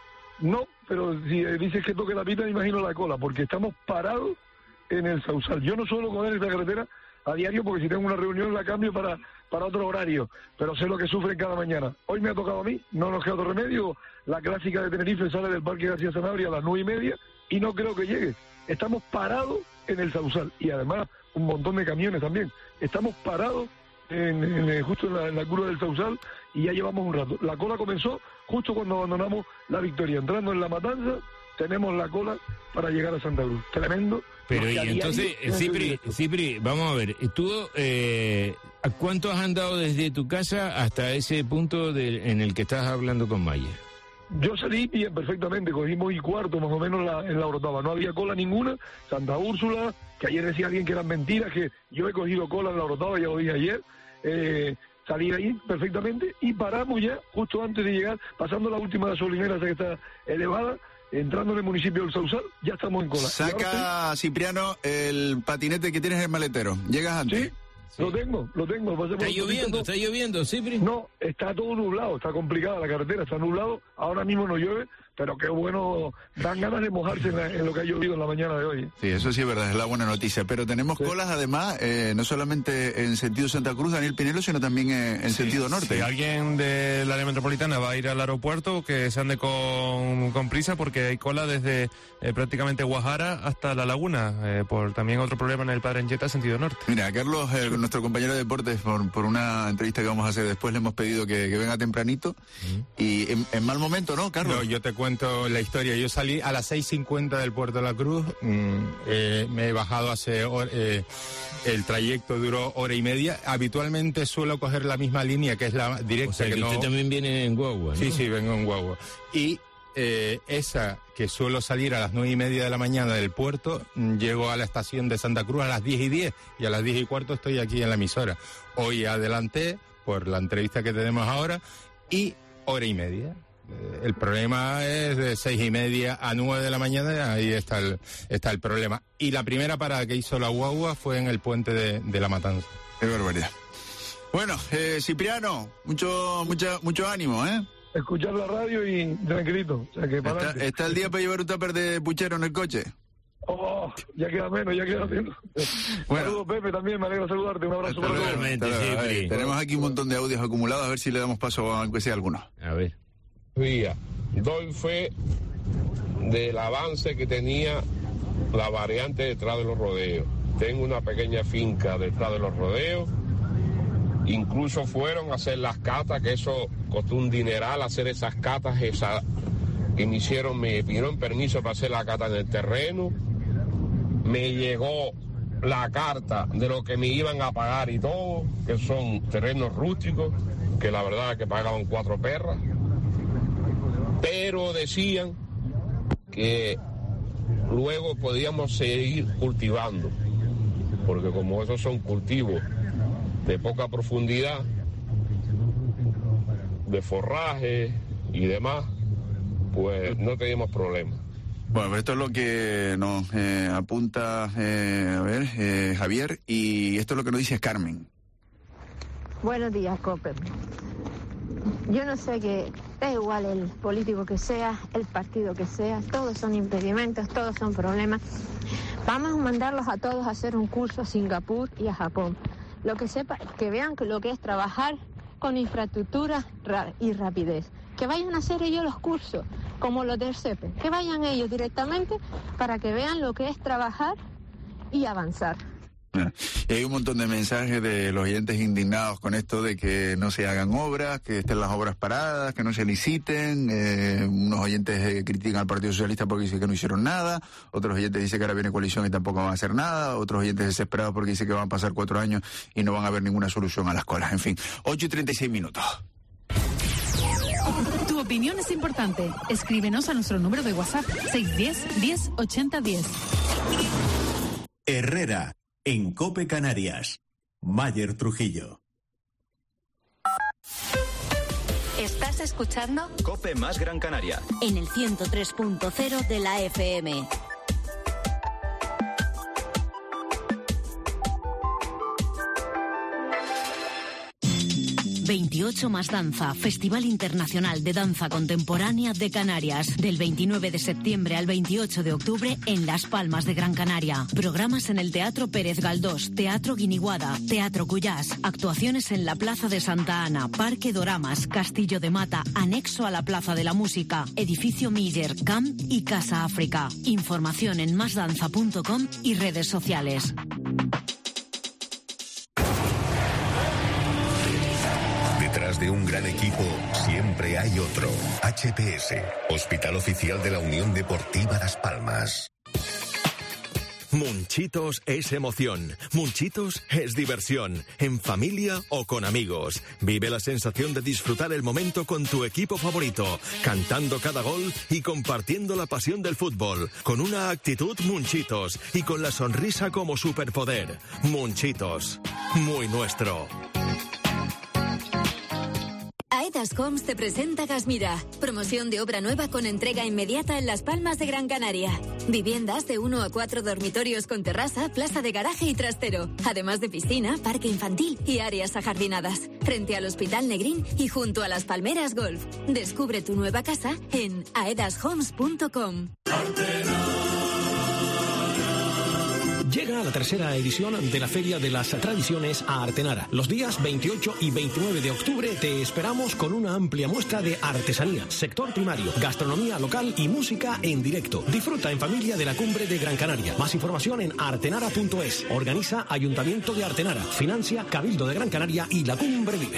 S13: No, pero si dices que toque la pita, me imagino la cola, porque estamos parados en el Sausal. Yo no suelo coger esta carretera a diario porque si tengo una reunión la cambio para, para otro horario, pero sé lo que sufren cada mañana. Hoy me ha tocado a mí, no nos queda otro remedio. La clásica de Tenerife sale del Parque García Sanabria a las nueve y media y no creo que llegue. Estamos parados en el Sausal y además un montón de camiones también. Estamos parados en, en, justo en la, en la curva del Sausal y ya llevamos un rato. La cola comenzó justo cuando abandonamos La Victoria, entrando en La Matanza. Tenemos la cola para llegar a Santa Cruz. Tremendo.
S1: Pero y entonces, Cipri, Cipri, vamos a ver, tú, eh, ¿cuánto has andado desde tu casa hasta ese punto de, en el que estás hablando con Mayer?
S13: Yo salí bien, perfectamente, cogimos y cuarto más o menos la, en la Orotava, no había cola ninguna. Santa Úrsula, que ayer decía alguien que eran mentiras, que yo he cogido cola en la Orotava, ya lo dije ayer, eh, salí ahí perfectamente y paramos ya justo antes de llegar, pasando la última gasolinera que está elevada, entrando en el municipio del Sausal, ya estamos en cola.
S2: Saca, ahora, Cipriano, el patinete que tienes en el maletero. ¿Llegas antes?
S13: Sí, sí. lo tengo, lo tengo.
S1: ¿Está lloviendo? ¿Está lloviendo, Cipri?
S13: No, está todo nublado, está complicada la carretera, está nublado. Ahora mismo no llueve, pero qué bueno, dan ganas de mojarse en, la, en lo que ha llovido en la mañana de hoy.
S2: Sí, eso sí es verdad, es la buena noticia. Pero tenemos sí. colas además, eh, no solamente en sentido Santa Cruz, Daniel Pinelo, sino también en, en sí, sentido norte.
S11: Si alguien del área metropolitana va a ir al aeropuerto, que se ande con, con prisa, porque hay cola desde eh, prácticamente Guajara hasta La Laguna, eh, por también otro problema en el Padre Anchieta, sentido norte.
S2: Mira, Carlos, eh, nuestro compañero de deportes, por, por una entrevista que vamos a hacer después, le hemos pedido que, que venga tempranito. Mm. Y en, en mal momento, ¿no, Carlos?
S12: No, yo te cuento la historia. Yo salí a las seis cincuenta del Puerto de la Cruz, mmm, eh, me he bajado hace eh, el trayecto duró hora y media. Habitualmente suelo coger la misma línea, que es la directa.
S1: O sea, que, que usted no... también viene en guagua, ¿no?
S12: Sí, sí, vengo en guagua. Y eh, esa que suelo salir a las nueve y media de la mañana del puerto, mmm, llego a la estación de Santa Cruz a las diez y diez y a las diez y cuarto estoy aquí en la emisora. Hoy adelanté por la entrevista que tenemos ahora y hora y media. El problema es de seis y media a nueve de la mañana, ahí está el, está el problema. Y la primera parada que hizo la guagua fue en el puente de, de La Matanza.
S2: Qué barbaridad. Bueno, eh, Cipriano, mucho, mucho, mucho ánimo, ¿eh?
S13: Escuchar la radio y tranquilito. O sea, que para
S2: está, ¿Está el día para llevar un tupper de puchero en el coche?
S13: Oh, ya queda menos, ya queda menos. Bueno. Saludos, Pepe, también me alegra saludarte. Un abrazo para todos.
S2: Sí, tenemos aquí un montón de audios acumulados, a ver si le damos paso a aunque sea alguno.
S1: A ver.
S14: Día. Doy fe del avance que tenía la variante detrás de los rodeos. Tengo una pequeña finca detrás de los rodeos. Incluso fueron a hacer las catas, que eso costó un dineral hacer esas catas, esa, que me hicieron, me pidieron permiso para hacer la cata en el terreno. Me llegó la carta de lo que me iban a pagar y todo, que son terrenos rústicos, que la verdad es que pagaban cuatro perras. Pero decían que luego podíamos seguir cultivando, porque como esos son cultivos de poca profundidad, de forraje y demás, pues no teníamos problema.
S2: Bueno, pero esto es lo que nos eh, apunta, eh, a ver, eh, Javier, y esto es lo que nos dice Carmen.
S15: Buenos días, Cope. Yo no sé, que da igual el político que sea, el partido que sea, todos son impedimentos, todos son problemas. Vamos a mandarlos a todos a hacer un curso a Singapur y a Japón. Lo que sepa, que vean lo que es trabajar con infraestructura y rapidez. Que vayan a hacer ellos los cursos, como los del C E P E. Que vayan ellos directamente para que vean lo que es trabajar y avanzar.
S2: Y hay un montón de mensajes de los oyentes indignados con esto de que no se hagan obras, que estén las obras paradas, que no se liciten. Eh, unos oyentes eh, critican al Partido Socialista porque dicen que no hicieron nada. Otros oyentes dicen que ahora viene coalición y tampoco van a hacer nada. Otros oyentes desesperados porque dicen que van a pasar cuatro años y no van a haber ninguna solución a las colas. En fin, ocho y treinta y seis minutos.
S3: Tu opinión es importante. Escríbenos a nuestro número de WhatsApp seis uno cero, diez, ochenta, diez.
S7: Herrera, en COPE Canarias. Mayer Trujillo.
S6: ¿Estás escuchando?
S5: COPE más Gran Canaria.
S6: En el ciento tres punto cero de la F M. veintiocho más Danza, Festival Internacional de Danza Contemporánea de Canarias, del veintinueve de septiembre al veintiocho de octubre en Las Palmas de Gran Canaria. Programas en el Teatro Pérez Galdós, Teatro Guiniguada, Teatro Cuyás, actuaciones en la Plaza de Santa Ana, Parque Doramas, Castillo de Mata, anexo a la Plaza de la Música, Edificio Miller, C A M y Casa África. Información en más danza punto com y redes sociales.
S16: Detrás de un gran equipo siempre hay otro. H P S, Hospital Oficial de la Unión Deportiva Las Palmas.
S17: Munchitos es emoción. Munchitos es diversión. En familia o con amigos. Vive la sensación de disfrutar el momento con tu equipo favorito, cantando cada gol y compartiendo la pasión del fútbol. Con una actitud Munchitos y con la sonrisa como superpoder. Munchitos. Muy nuestro.
S6: Aedas Homes te presenta Gasmira, promoción de obra nueva con entrega inmediata en Las Palmas de Gran Canaria. Viviendas de uno a cuatro dormitorios con terraza, plaza de garaje y trastero, además de piscina, parque infantil y áreas ajardinadas, frente al Hospital Negrín y junto a las Palmeras Golf. Descubre tu nueva casa en aedas homes punto com.
S18: Llega la tercera edición de la Feria de las Tradiciones a Artenara. Los días veintiocho y veintinueve de octubre te esperamos con una amplia muestra de artesanía, sector primario, gastronomía local y música en directo. Disfruta en familia de la Cumbre de Gran Canaria. Más información en artenara punto es. Organiza Ayuntamiento de Artenara. Financia Cabildo de Gran Canaria y la Cumbre Vive.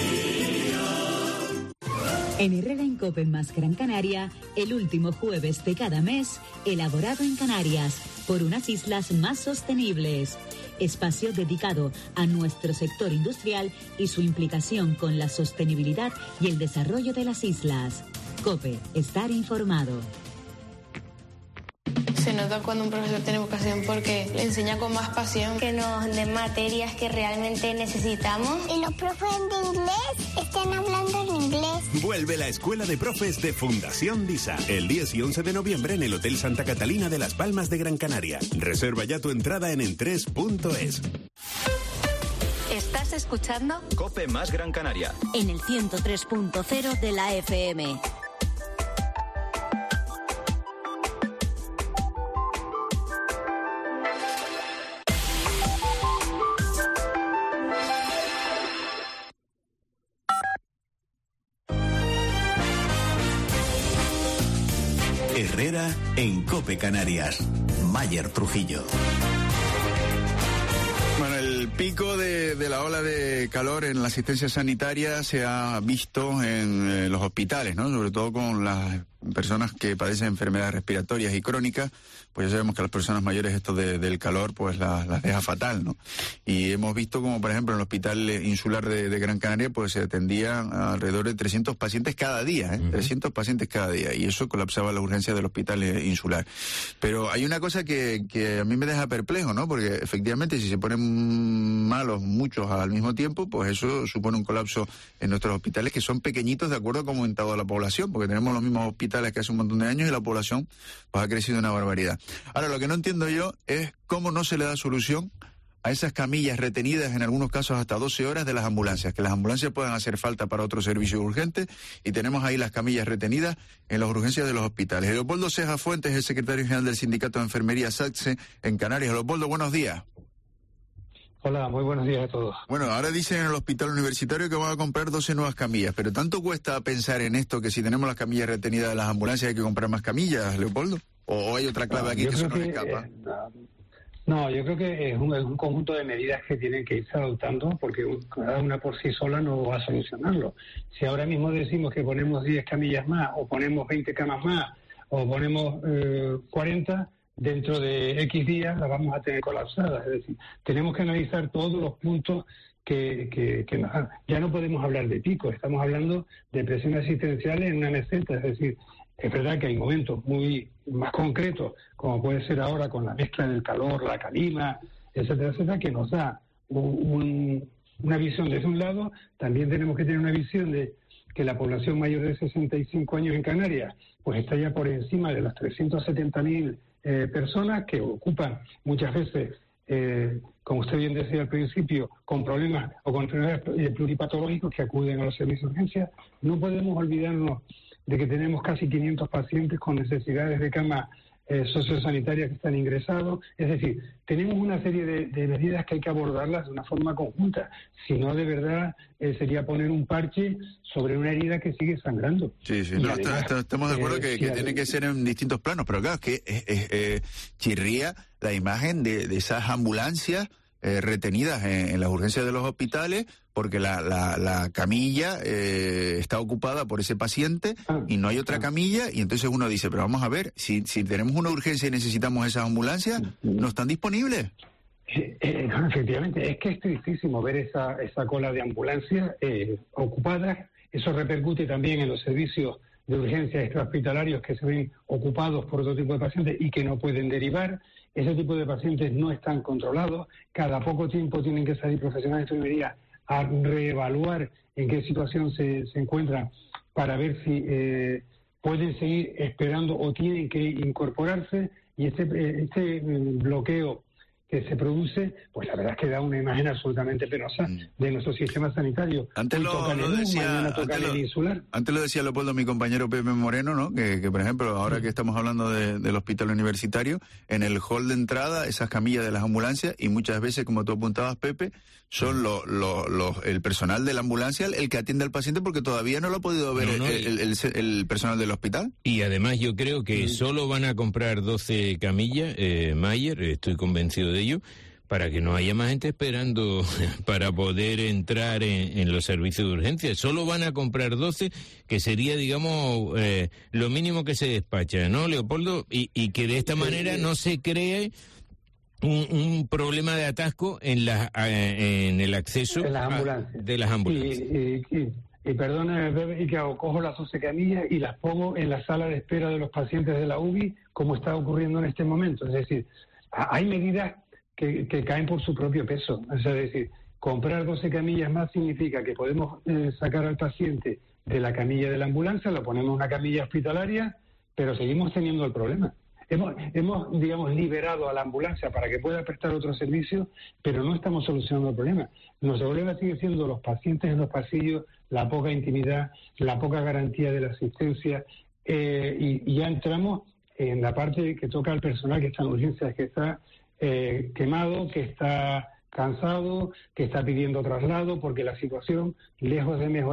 S19: En Herrera en COPE más Gran Canaria, el último jueves de cada mes, elaborado en Canarias, por unas islas más sostenibles. Espacio dedicado a nuestro sector industrial y su implicación con la sostenibilidad y el desarrollo de las islas. COPE, estar informado.
S20: Se nota cuando un profesor tiene vocación porque le enseña con más pasión.
S21: Que nos den materias que realmente necesitamos.
S22: Y los profes de inglés están hablando en inglés.
S23: Vuelve la Escuela de Profes de Fundación DISA. El diez y once de noviembre en el Hotel Santa Catalina de Las Palmas de Gran Canaria. Reserva ya tu entrada en entres punto es.
S6: ¿Estás escuchando?
S5: COPE más Gran Canaria.
S6: En el ciento tres punto cero de la F M.
S7: Herrera en COPE Canarias. Mayer Trujillo.
S2: Bueno, el pico de, de la ola de calor en la asistencia sanitaria se ha visto en eh, los hospitales, ¿no? Sobre todo con las personas que padecen enfermedades respiratorias y crónicas, pues ya sabemos que a las personas mayores esto de, del calor pues las, las deja fatal, ¿no? Y hemos visto como, por ejemplo, en el Hospital Insular de, de Gran Canaria pues se atendían alrededor de trescientos pacientes cada día, ¿eh? Uh-huh. trescientos pacientes cada día, y eso colapsaba la urgencia del Hospital Insular. Pero hay una cosa que, que a mí me deja perplejo, ¿no? Porque efectivamente si se ponen malos muchos al mismo tiempo, pues eso supone un colapso en nuestros hospitales, que son pequeñitos de acuerdo a cómo ha aumentado la población, porque tenemos los mismos hospitales que hace un montón de años y la población pues ha crecido una barbaridad. Ahora, lo que no entiendo yo es cómo no se le da solución a esas camillas retenidas en algunos casos hasta doce horas de las ambulancias, que las ambulancias puedan hacer falta para otros servicios urgentes y tenemos ahí las camillas retenidas en las urgencias de los hospitales. Leopoldo Ceja Fuentes es el secretario general del Sindicato de Enfermería SATSE en Canarias. Leopoldo, buenos días.
S4: Hola, muy buenos días a todos.
S2: Bueno, ahora dicen en el hospital universitario que van a comprar doce nuevas camillas, pero ¿tanto cuesta pensar en esto que si tenemos las camillas retenidas de las ambulancias hay que comprar más camillas, Leopoldo? ¿O, o hay otra clave no, aquí que se nos que, escapa?
S4: Eh, no, yo creo que es un, es un conjunto de medidas que tienen que irse adoptando porque cada una por sí sola no va a solucionarlo. Si ahora mismo decimos que ponemos diez camillas más, o ponemos veinte camas más, o ponemos eh, cuarenta... dentro de X días la vamos a tener colapsada. Es decir, tenemos que analizar todos los puntos que, que, que ya no podemos hablar de pico, estamos hablando de presiones asistenciales en una meseta. Es decir, es verdad que hay momentos muy más concretos, como puede ser ahora con la mezcla del calor, la calima, etcétera, etcétera, que nos da un, un, una visión desde un lado. También tenemos que tener una visión de que la población mayor de sesenta y cinco años en Canarias pues está ya por encima de las trescientos setenta mil Eh, personas que ocupan muchas veces, eh, como usted bien decía al principio, con problemas o con enfermedades eh, pluripatológicos que acuden a los servicios de urgencia. No podemos olvidarnos de que tenemos casi quinientos pacientes con necesidades de cama eh, sociosanitarias que están ingresados. Es decir, tenemos una serie de, de medidas que hay que abordarlas de una forma conjunta. Si no, de verdad, eh, sería poner un parche sobre una herida que sigue sangrando.
S2: Sí, sí, no, además, está, estamos de acuerdo eh, que, que sí, tiene que ser en distintos planos, pero claro, es que eh, eh, chirría la imagen de, de esas ambulancias eh, retenidas en, en las urgencias de los hospitales, porque la, la, la camilla eh, está ocupada por ese paciente y no hay otra camilla, y entonces uno dice, pero vamos a ver, si, si tenemos una urgencia y necesitamos esas ambulancias, ¿no están disponibles?
S4: Eh, eh, no, efectivamente, es que es tristísimo ver esa, esa cola de ambulancias eh, ocupadas. Eso repercute también en los servicios de urgencia extrahospitalarios que se ven ocupados por otro tipo de pacientes y que no pueden derivar. Ese tipo de pacientes no están controlados. Cada poco tiempo tienen que salir profesionales de enfermería a reevaluar en qué situación se, se encuentran para ver si eh, pueden seguir esperando o tienen que incorporarse. Y este, este bloqueo que se produce, pues la verdad es que da una imagen absolutamente penosa mm. de nuestro sistema sanitario.
S2: Antes lo, lo decía, antes lo, insular. antes lo decía Leopoldo, mi compañero Pepe Moreno, ¿no? Que, que por ejemplo, ahora mm. que estamos hablando de, del hospital universitario, en el hall de entrada, esas camillas de las ambulancias, y muchas veces, como tú apuntabas, Pepe, son lo, lo, lo, el personal de la ambulancia el que atiende al paciente, porque todavía no lo ha podido ver no, no, el, el, el, el personal del hospital.
S1: Y además yo creo que mm. solo van a comprar doce camillas, eh, Mayer, estoy convencido de ello, para que no haya más gente esperando para poder entrar en, en los servicios de urgencia. Solo van a comprar doce, que sería, digamos, eh, lo mínimo que se despacha, ¿no, Leopoldo? Y, y que de esta manera no se cree un, un problema de atasco en, la, en el acceso
S4: en las ambulancias.
S1: A, de las ambulancias.
S4: Y, y, y, y perdone, y que hago, cojo las doce camillas y las pongo en la sala de espera de los pacientes de la U B I, como está ocurriendo en este momento. Es decir, hay medidas que, que caen por su propio peso. Es decir, comprar doce camillas más significa que podemos eh, sacar al paciente de la camilla de la ambulancia, lo ponemos en una camilla hospitalaria, pero seguimos teniendo el problema. Hemos, hemos, digamos, liberado a la ambulancia para que pueda prestar otros servicios, pero no estamos solucionando el problema. Nuestro problema sigue siendo los pacientes en los pasillos, la poca intimidad, la poca garantía de la asistencia, eh, y, y ya entramos en la parte que toca al personal que está en urgencias, que está eh, quemado, que está cansado, que está pidiendo traslado, porque la situación, lejos de mejorar,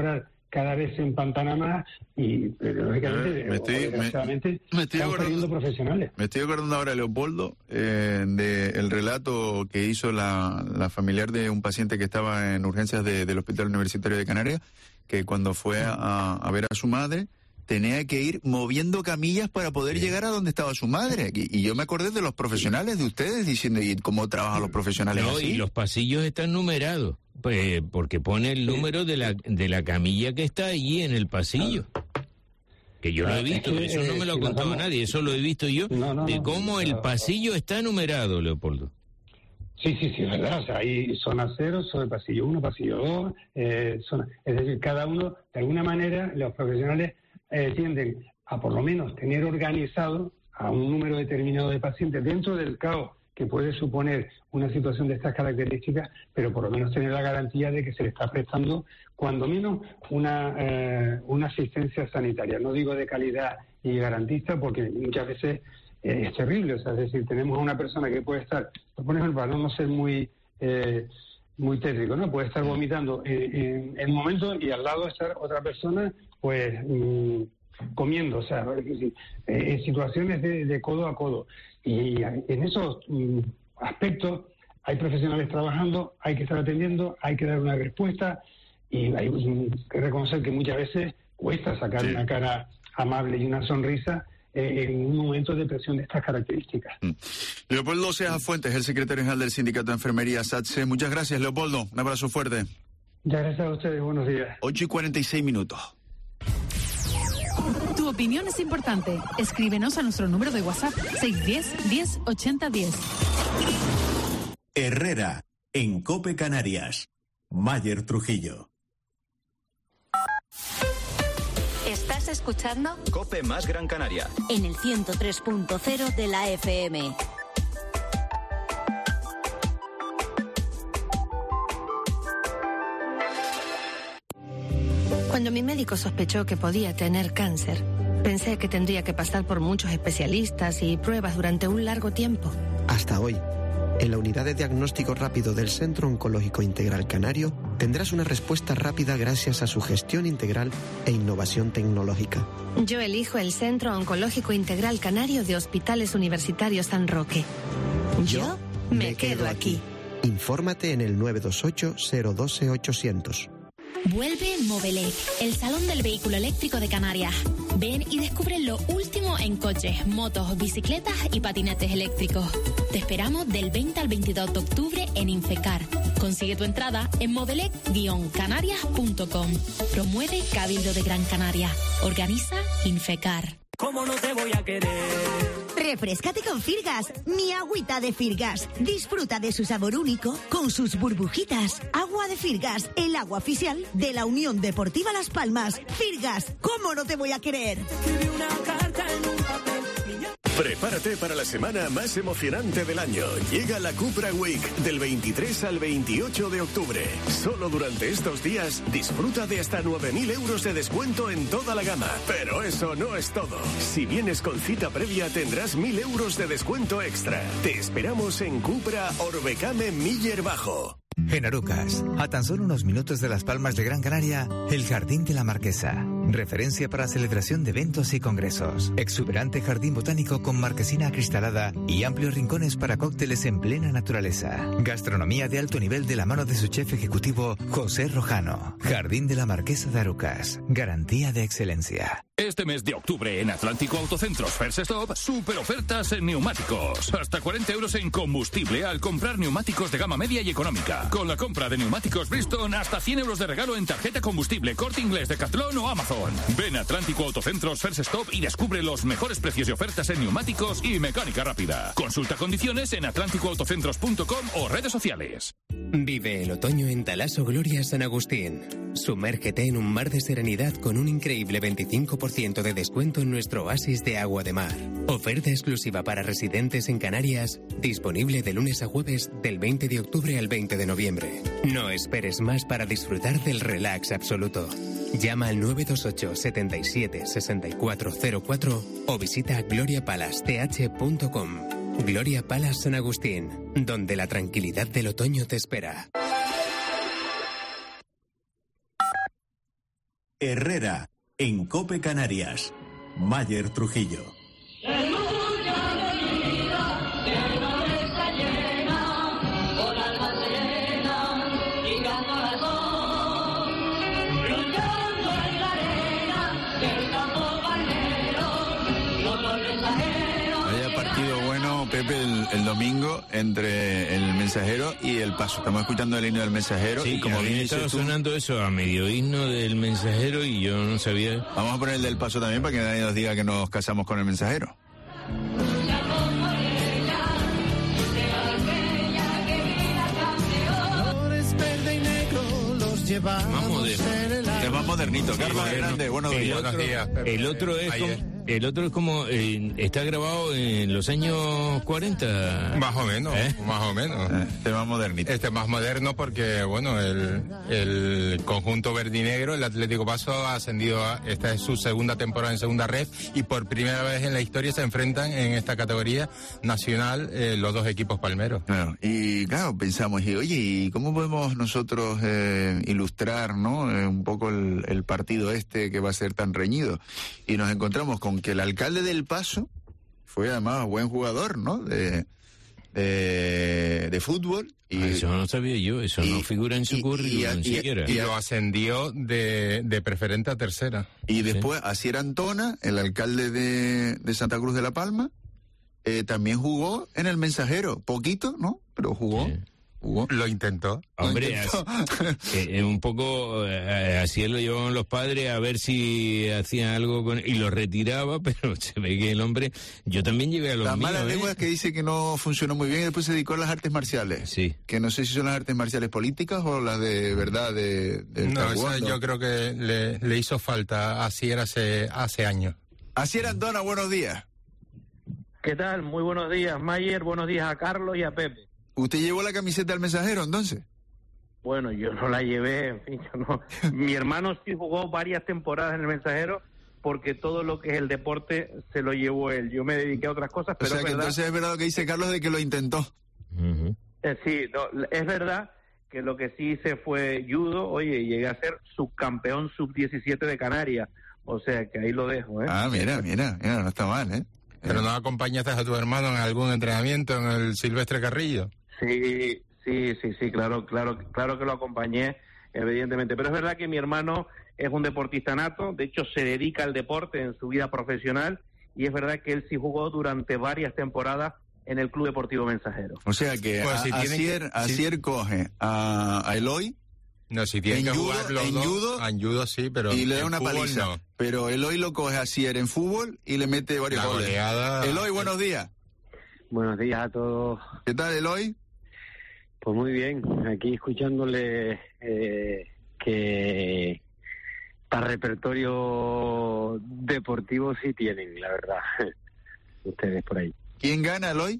S4: cada vez se empantana más y, pero, lógicamente,
S2: me estoy,
S4: desgraciadamente,
S2: me, me estoy
S4: están perdiendo profesionales.
S2: Me estoy acordando ahora, Leopoldo, eh, del relato que hizo la, la familiar de un paciente que estaba en urgencias de, del Hospital Universitario de Canarias, que cuando fue a, a ver a su madre, tenía que ir moviendo camillas para poder llegar a donde estaba su madre. Y, y yo me acordé de los profesionales de ustedes diciendo, ¿y cómo trabajan los profesionales
S1: no,
S2: así?
S1: Y los pasillos están numerados, pues, porque pone el número de la, de la camilla que está allí en el pasillo. Que yo lo he visto,
S4: es que,
S1: eso no me lo ha
S4: si
S1: contado
S4: vamos...
S1: nadie, eso lo he visto yo,
S4: no, no,
S1: de
S4: no,
S1: cómo
S4: no,
S1: el
S4: no,
S1: pasillo está numerado, Leopoldo.
S4: Sí, sí, sí, es verdad. O sea, hay zona cero, zona pasillo uno, pasillo dos, eh, zona... es decir, cada uno, de alguna manera, los profesionales eh, tienden a por lo menos tener organizado a un número determinado de pacientes dentro del caos que puede suponer una situación de estas características, pero por lo menos tener la garantía de que se le está prestando cuando menos una, eh, una asistencia sanitaria. No digo de calidad y garantista, porque muchas veces eh, es terrible. O sea, es decir, tenemos a una persona que puede estar, por ejemplo, para no ser muy eh, muy tétrico, ¿no? Puede estar vomitando en, en, en un momento y al lado estar otra persona, pues... Mmm, comiendo, o sea, en situaciones de, de codo a codo. Y en esos mm, aspectos hay profesionales trabajando, hay que estar atendiendo, hay que dar una respuesta y hay mm, que reconocer que muchas veces cuesta sacar sí. una cara amable y una sonrisa eh, en un momento de presión de estas características.
S2: Mm. Leopoldo Ceja Fuentes, el secretario general del Sindicato de Enfermería SATSE. Muchas gracias, Leopoldo. Un abrazo fuerte.
S4: Muchas gracias a ustedes. Buenos días.
S2: ocho y cuarenta y seis minutos.
S3: Tu opinión es importante. Escríbenos a nuestro número de WhatsApp seis uno cero, diez, ochenta, diez.
S7: Herrera, en COPE Canarias. Mayer Trujillo.
S6: ¿Estás escuchando?
S8: COPE más Gran Canaria.
S6: En el ciento tres punto cero de la F M.
S9: Cuando mi médico sospechó que podía tener cáncer, pensé que tendría que pasar por muchos especialistas y pruebas durante un largo tiempo.
S10: Hasta hoy, en la unidad de diagnóstico rápido del Centro Oncológico Integral Canario, tendrás una respuesta rápida gracias a su gestión integral e innovación tecnológica.
S9: Yo elijo el Centro Oncológico Integral Canario de Hospitales Universitarios San Roque. Yo me, me quedo, quedo aquí.
S10: aquí. Infórmate en el nueve dos ocho, cero uno dos, ochocientos.
S24: Vuelve Movelec, el salón del vehículo eléctrico de Canarias. Ven y descubre lo último en coches, motos, bicicletas y patinetes eléctricos. Te esperamos del veinte al veintidós de octubre en Infecar. Consigue tu entrada en movelec guion canarias punto com. Promueve Cabildo de Gran Canaria. Organiza Infecar.
S25: ¿Cómo no te voy a querer?
S26: Refrescate con Firgas, mi agüita de Firgas. Disfruta de su sabor único con sus burbujitas. Agua de Firgas, el agua oficial de la Unión Deportiva Las Palmas. Firgas, ¿cómo no te voy a querer?
S25: Escribí una carta en un papel.
S23: Prepárate para la semana más emocionante del año. Llega la Cupra Week del veintitrés al veintiocho de octubre. Solo durante estos días disfruta de hasta nueve mil euros de descuento en toda la gama. Pero eso no es todo. Si vienes con cita previa tendrás mil euros de descuento extra. Te esperamos en Cupra Orbecame Miller Bajo.
S27: En Arucas, a tan solo unos minutos de Las Palmas de Gran Canaria, el Jardín de la Marquesa. Referencia para celebración de eventos y congresos. Exuberante jardín botánico con marquesina acristalada y amplios rincones para cócteles en plena naturaleza. Gastronomía de alto nivel de la mano de su chef ejecutivo, José Rojano. Jardín de la Marquesa de Arucas. Garantía de excelencia.
S28: Este mes de octubre en Atlántico Autocentros First Stop, super ofertas en neumáticos. Hasta cuarenta euros en combustible al comprar neumáticos de gama media y económica. Con la compra de neumáticos Bridgestone, hasta cien euros de regalo en tarjeta combustible, Corte Inglés, Decathlon o Amazon. Ven a Atlántico Autocentros First Stop y descubre los mejores precios y ofertas en neumáticos y mecánica rápida. Consulta condiciones en atlántico autocentros punto com o redes sociales.
S29: Vive el otoño en Talaso Gloria San Agustín. Sumérgete en un mar de serenidad con un increíble veinticinco por ciento de descuento en nuestro oasis de agua de mar. Oferta exclusiva para residentes en Canarias, disponible de lunes a jueves del veinte de octubre al veinte de noviembre. No esperes más para disfrutar del relax absoluto. Llama al nueve dos ocho, setenta y siete, sesenta y cuatro cero cuatro o visita gloria palace t h punto com. Gloria Palace San Agustín, donde la tranquilidad del otoño te espera.
S7: Herrera, en COPE Canarias. Mayer Trujillo.
S2: Pepe, el, el domingo entre el Mensajero y el Paso. Estamos escuchando el himno del Mensajero.
S1: Sí,
S2: y como bien
S1: estaba
S2: dices tú,
S1: sonando eso a medio himno del Mensajero y yo no sabía.
S2: Vamos a poner el del Paso también para que nadie nos diga que nos casamos con el Mensajero.
S1: Más moderno.
S2: Es más modernito. Carlos Hernández, buenos
S1: el
S2: días.
S1: Otro,
S2: Buenos días, Pepe.
S1: el otro es como, el otro es como eh, está grabado en los años cuarenta.
S8: Más o menos, ¿eh? más o menos.
S2: Este más modernito.
S8: Este más moderno porque, bueno, el, el conjunto verdinegro, el Atlético Paso, ha ascendido a, esta es su segunda temporada en segunda red y por primera vez en la historia se enfrentan en esta categoría nacional eh, los dos equipos palmeros.
S2: Claro, y claro, pensamos, y oye, ¿y cómo podemos nosotros eh, ilustrar, ¿no? Eh, un poco el, el partido este que va a ser tan reñido? Y nos encontramos con que el alcalde del Paso fue además buen jugador, ¿no? De, de, de fútbol. Y,
S1: ah, eso no sabía yo, eso y, no figura en su currículum
S8: ni siquiera. Y lo ascendió de, de preferente a tercera.
S2: Y después, ¿sí? Asier Antona, el alcalde de, de Santa Cruz de la Palma, eh, también jugó en el Mensajero. Poquito, ¿no? Pero jugó. Sí.
S8: ¿Jugó? Lo intentó.
S1: Hombre,
S8: lo intentó.
S1: Así, eh, un poco eh, así lo llevaban los padres a ver si hacían algo con y lo retiraba, pero se ve que el hombre, yo también llevé a los
S2: La
S1: míos.
S2: mala
S1: ¿eh?
S2: lengua es que dice que no funcionó muy bien y después se dedicó a las artes marciales.
S1: Sí.
S2: Que no sé si son las artes marciales políticas o las de verdad de, de
S8: No, eso yo creo que le, le hizo falta así era hace, hace años.
S2: Así era Antona, buenos días.
S11: ¿Qué tal? Muy buenos días, Mayer, buenos días a Carlos y a Pepe.
S2: ¿Usted llevó la camiseta del Mensajero, entonces?
S11: Bueno, yo no la llevé, en fin, yo no. Mi hermano sí jugó varias temporadas en el Mensajero porque todo lo que es el deporte se lo llevó él. Yo me dediqué a otras cosas, pero
S2: o sea, que
S11: es verdad,
S2: entonces es verdad lo que dice Carlos de que lo intentó.
S11: Uh-huh. eh, sí, no, es verdad que lo que sí hice fue judo, oye, llegué a ser subcampeón sub diecisiete de Canarias, o sea, que ahí lo dejo, ¿eh?
S2: Ah, mira, mira, mira, no está mal, ¿eh?
S8: ¿Pero no acompañaste a tu hermano en algún entrenamiento en el Silvestre Carrillo?
S11: Sí, sí, sí, sí, claro, claro, claro que lo acompañé, evidentemente. Pero es verdad que mi hermano es un deportista nato, de hecho se dedica al deporte en su vida profesional y es verdad que él sí jugó durante varias temporadas en el Club Deportivo Mensajero.
S2: O sea que pues, si Asier, que, Asier si... coge a, a Eloy.
S8: No, si tiene que
S2: judo,
S8: jugar los
S2: en
S8: dos,
S2: judo,
S8: en judo sí, pero
S2: y le da
S8: en
S2: una paliza.
S8: No.
S2: Pero Eloy lo coge a Asier en fútbol y le mete varios
S8: La
S2: goles.
S8: Goleada...
S2: Eloy, buenos días.
S11: Buenos días a todos.
S2: ¿Qué tal, Eloy?
S11: Pues muy bien, aquí escuchándole eh, que para repertorio deportivo sí tienen, la verdad, ustedes por ahí.
S2: ¿Quién gana, Eloy?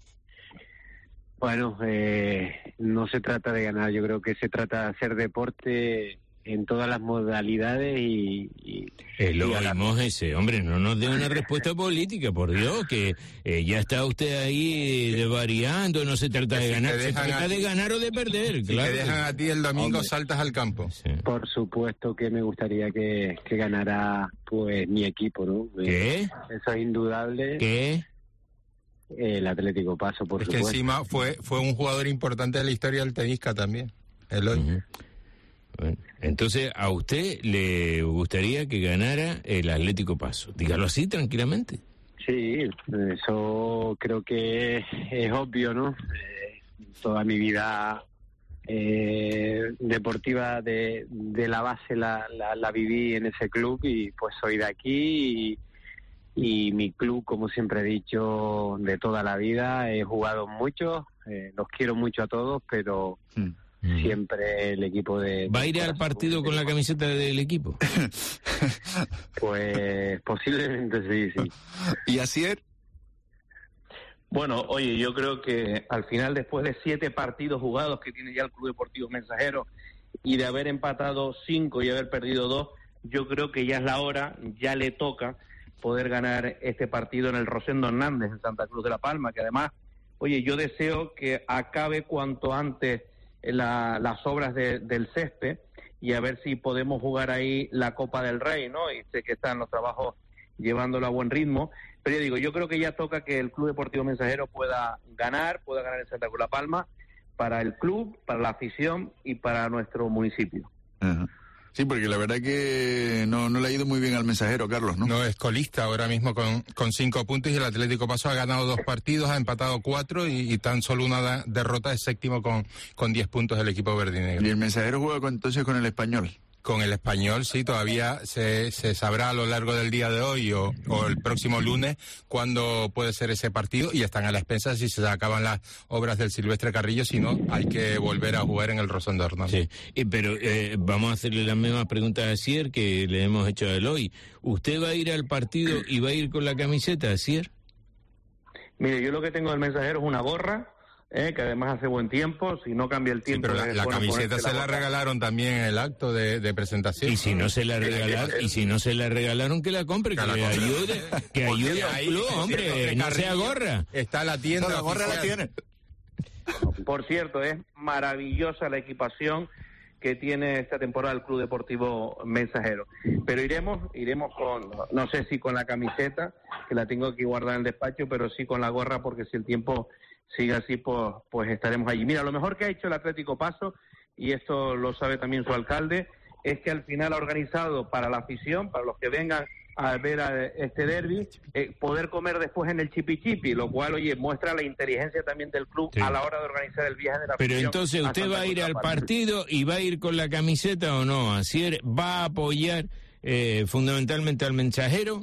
S11: Bueno, eh, no se trata de ganar, yo creo que se trata de hacer deporte en todas las modalidades y... y
S1: el oímos ese, hombre, no nos dé una respuesta política, por Dios, que eh, ya está usted ahí variando, no se trata de ganar, se trata de ganar o de perder,
S8: si
S1: claro.
S8: te dejan a ti el domingo, hombre, saltas al campo.
S11: Sí. Por supuesto que me gustaría que, que ganara, pues, mi equipo, ¿no?
S1: ¿Qué?
S11: Eso es indudable.
S1: ¿Qué?
S11: El Atlético Paso, por
S8: es
S11: supuesto.
S8: Es que encima fue, fue un jugador importante de la historia del Tenisca también, Eloy. Uh-huh.
S1: Bueno, entonces, ¿a usted le gustaría que ganara el Atlético Paso? Dígalo así, tranquilamente.
S11: Sí, eso creo que es obvio, ¿no? Eh, toda mi vida eh, deportiva de, de la base la, la, la viví en ese club y pues soy de aquí y, y mi club, como siempre he dicho, de toda la vida. He jugado mucho, eh, los quiero mucho a todos, pero... Hmm. Siempre el equipo de...
S1: ¿Va a ir al partido con la camiseta del equipo?
S11: Pues posiblemente sí, sí.
S2: ¿Y Asier?
S11: Bueno, oye, yo creo que al final, después de siete partidos jugados que tiene ya el Club Deportivo Mensajero y de haber empatado cinco y haber perdido dos, yo creo que ya es la hora, ya le toca poder ganar este partido en el Rosendo Hernández, en Santa Cruz de la Palma, que además, oye, yo deseo que acabe cuanto antes La, las obras de, del césped
S12: y a ver si podemos jugar ahí la Copa del Rey, ¿no? Y sé que están los trabajos llevándolo a buen ritmo, pero yo digo, yo creo que ya toca que el Club Deportivo Mensajero pueda ganar, pueda ganar en Santa Cruz La Palma, para el club, para la afición y para nuestro municipio.
S2: Ajá. Sí, porque la verdad que no, no le ha ido muy bien al Mensajero, Carlos, ¿no?
S8: No, es colista ahora mismo con, con cinco puntos y el Atlético Paso ha ganado dos partidos, ha empatado cuatro y, y tan solo una da, derrota es séptimo con, con diez puntos el equipo verdinegro.
S2: ¿Y el Mensajero juega con, entonces con el Español?
S8: Con el Español, sí, todavía se, se sabrá a lo largo del día de hoy o, o el próximo lunes cuándo puede ser ese partido y están a la expensa si se acaban las obras del Silvestre Carrillo, si no hay que volver a jugar en el Rosón de Hornos.
S1: Sí, y, pero eh, vamos a hacerle la misma pregunta a Asier que le hemos hecho a Eloy. ¿Usted va a ir al partido y va a ir con la camiseta, Asier?
S12: Mire, yo lo que tengo del Mensajero es una gorra, Eh, que además hace buen tiempo, si no cambia el tiempo...
S8: Sí, pero la, la camiseta se la, la regalaron también en el acto de, de presentación.
S1: Y si no se la regalaron, y si no se la regalaron, que la compre, que, que la ayude, que ayude al club, hombre, no sea gorra.
S8: Está la tienda.
S2: No, la gorra la tiene.
S12: Por cierto, es maravillosa la equipación que tiene esta temporada el Club Deportivo Mensajero. Pero iremos, iremos con, no sé si con la camiseta, que la tengo aquí guardada en el despacho, pero sí con la gorra, porque si el tiempo sigue así, pues, pues estaremos allí. Mira, lo mejor que ha hecho el Atlético Paso, y esto lo sabe también su alcalde, es que al final ha organizado para la afición, para los que vengan a ver a este derbi, eh, poder comer después en el Chipi Chipi, lo cual, oye, muestra la inteligencia también del club sí. a la hora de organizar el viaje de la afición.
S1: Pero entonces, ¿usted va a ir al partido y va a ir con la camiseta o no? Así ¿va a apoyar eh, fundamentalmente al Mensajero?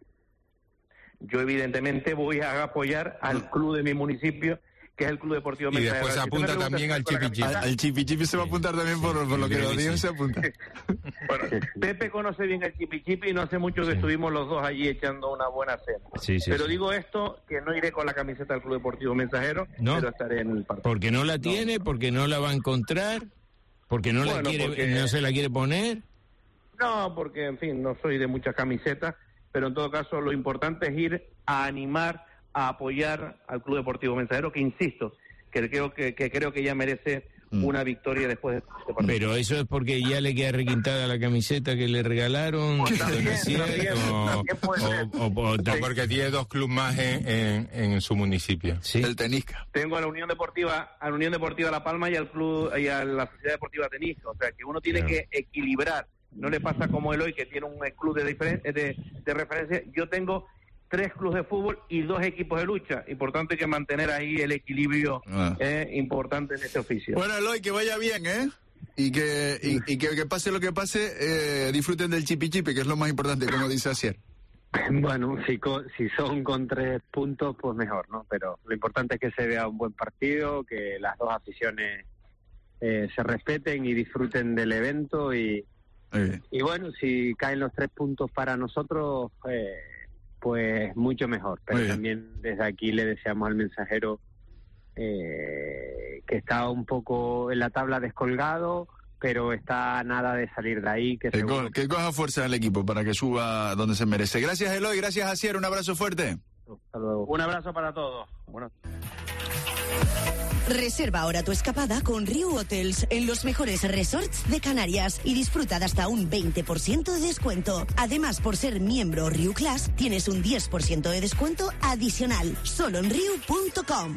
S12: Yo evidentemente voy a apoyar al club de mi municipio, que es el Club Deportivo Mensajero.
S8: Y después se apunta también al Chipi Chipi.
S2: Al Chipi Chipi se va a apuntar también por, por lo que lo digo, se apunta.
S12: Bueno, Pepe conoce bien el Chipi Chipi y no hace mucho que sí. estuvimos los dos allí echando una buena cena.
S1: Sí, sí,
S12: pero
S1: sí.
S12: digo esto, que no iré con la camiseta del Club Deportivo Mensajero,
S1: no,
S12: pero estaré en el partido.
S1: ¿Porque no la tiene?
S12: No.
S1: ¿Porque no la va a encontrar? ¿Porque no,
S12: bueno,
S1: la quiere,
S12: porque...
S1: no se la quiere poner?
S12: No, porque, en fin, no soy de muchas camisetas, pero en todo caso lo importante es ir a animar, a apoyar al Club Deportivo Mensajero, que insisto, que creo que, que creo que ya merece mm. una victoria después de este partido.
S1: Pero eso es porque ya le queda requintada la camiseta que le regalaron,
S12: pues también, también,
S1: o,
S12: también puede ser.
S8: o, o, o sí. porque tiene dos clubes más en, en, en su municipio.
S2: Sí. El Tenisca.
S12: Tengo a la Unión Deportiva, a la Unión Deportiva La Palma y al club y a la Sociedad Deportiva Tenisca, o sea que uno tiene claro. que equilibrar. No le pasa como Eloy, que tiene un club de, diferen- de, de referencia. Yo tengo tres clubes de fútbol y dos equipos de lucha, y por tanto hay que mantener ahí el equilibrio ah. eh, importante en este oficio.
S2: Bueno, Eloy, que vaya bien, ¿eh? Y que, y, y que, que pase lo que pase, eh, disfruten del Chipi Chipi, que es lo más importante, como dice Asier.
S11: Bueno, si, co- si son con tres puntos, pues mejor, ¿no? Pero lo importante es que se vea un buen partido, que las dos aficiones eh, se respeten y disfruten del evento y Y bueno, si caen los tres puntos para nosotros, eh, pues mucho mejor. Pero también desde aquí le deseamos al Mensajero eh, que está un poco en la tabla descolgado, pero está a nada de salir de ahí. Que,
S2: que, co- que coja fuerza el equipo para que suba donde se merece. Gracias, Eloy, gracias, Asier, un abrazo fuerte.
S11: Hasta luego.
S12: Un abrazo para todos. Bueno.
S26: Reserva ahora tu escapada con Riu Hotels en los mejores resorts de Canarias y disfruta de hasta un veinte por ciento de descuento. Además, por ser miembro Riu Class, tienes un diez por ciento de descuento adicional, solo en riu punto com.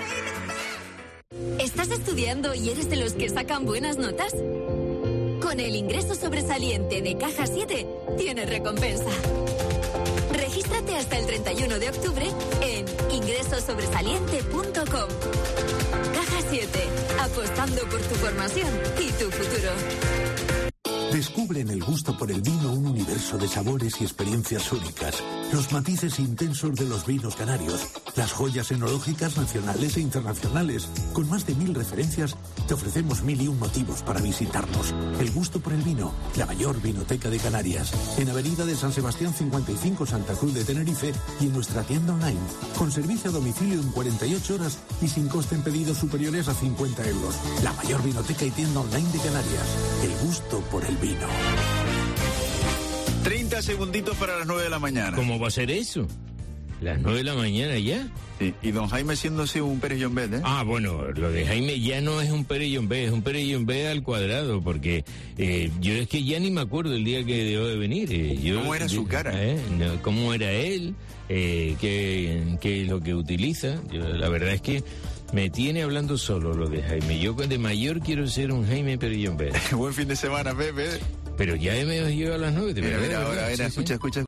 S13: ¿Estás estudiando y eres de los que sacan buenas notas? Con el ingreso sobresaliente de Caja siete, tienes recompensa. Regístrate hasta el treinta y uno de octubre en ingreso sobresaliente punto com. Caja siete, apostando por tu formación y tu futuro.
S14: Descubre en el gusto por el vino un universo de sabores y experiencias únicas. Los matices intensos de los vinos canarios, las joyas enológicas nacionales e internacionales. Con más de mil referencias, te ofrecemos mil y un motivos para visitarnos. El gusto por el vino, la mayor vinoteca de Canarias. En Avenida de San Sebastián cincuenta y cinco, Santa Cruz de Tenerife, y en nuestra tienda online. Con servicio a domicilio en cuarenta y ocho horas y sin coste en pedidos superiores a cincuenta euros. La mayor vinoteca y tienda online de Canarias. El gusto por el vino.
S2: treinta segunditos para las nueve de la mañana.
S1: ¿Cómo va a ser eso? Las nueve de la mañana ya.
S2: Sí, y don Jaime siéndose un Pérez Llombet, ¿eh?
S1: Ah, bueno, lo de Jaime ya no es un Pérez Llombet, es un Pérez Llombet al cuadrado, porque eh, yo es que ya ni me acuerdo el día que dejó de venir. Eh, yo,
S2: ¿Cómo era su cara?
S1: Eh, no, ¿Cómo era él? Eh, ¿qué, ¿Qué es lo que utiliza? Yo, la verdad es que me tiene hablando solo lo de Jaime. Yo de mayor quiero ser un Jaime Pérez Llombet.
S2: Buen fin de semana, Pepe.
S1: Pero ya me llegado a las nueve.
S2: Mira, mira, ahora, mira,
S1: sí,
S2: escucha,
S1: sí.
S2: escucha.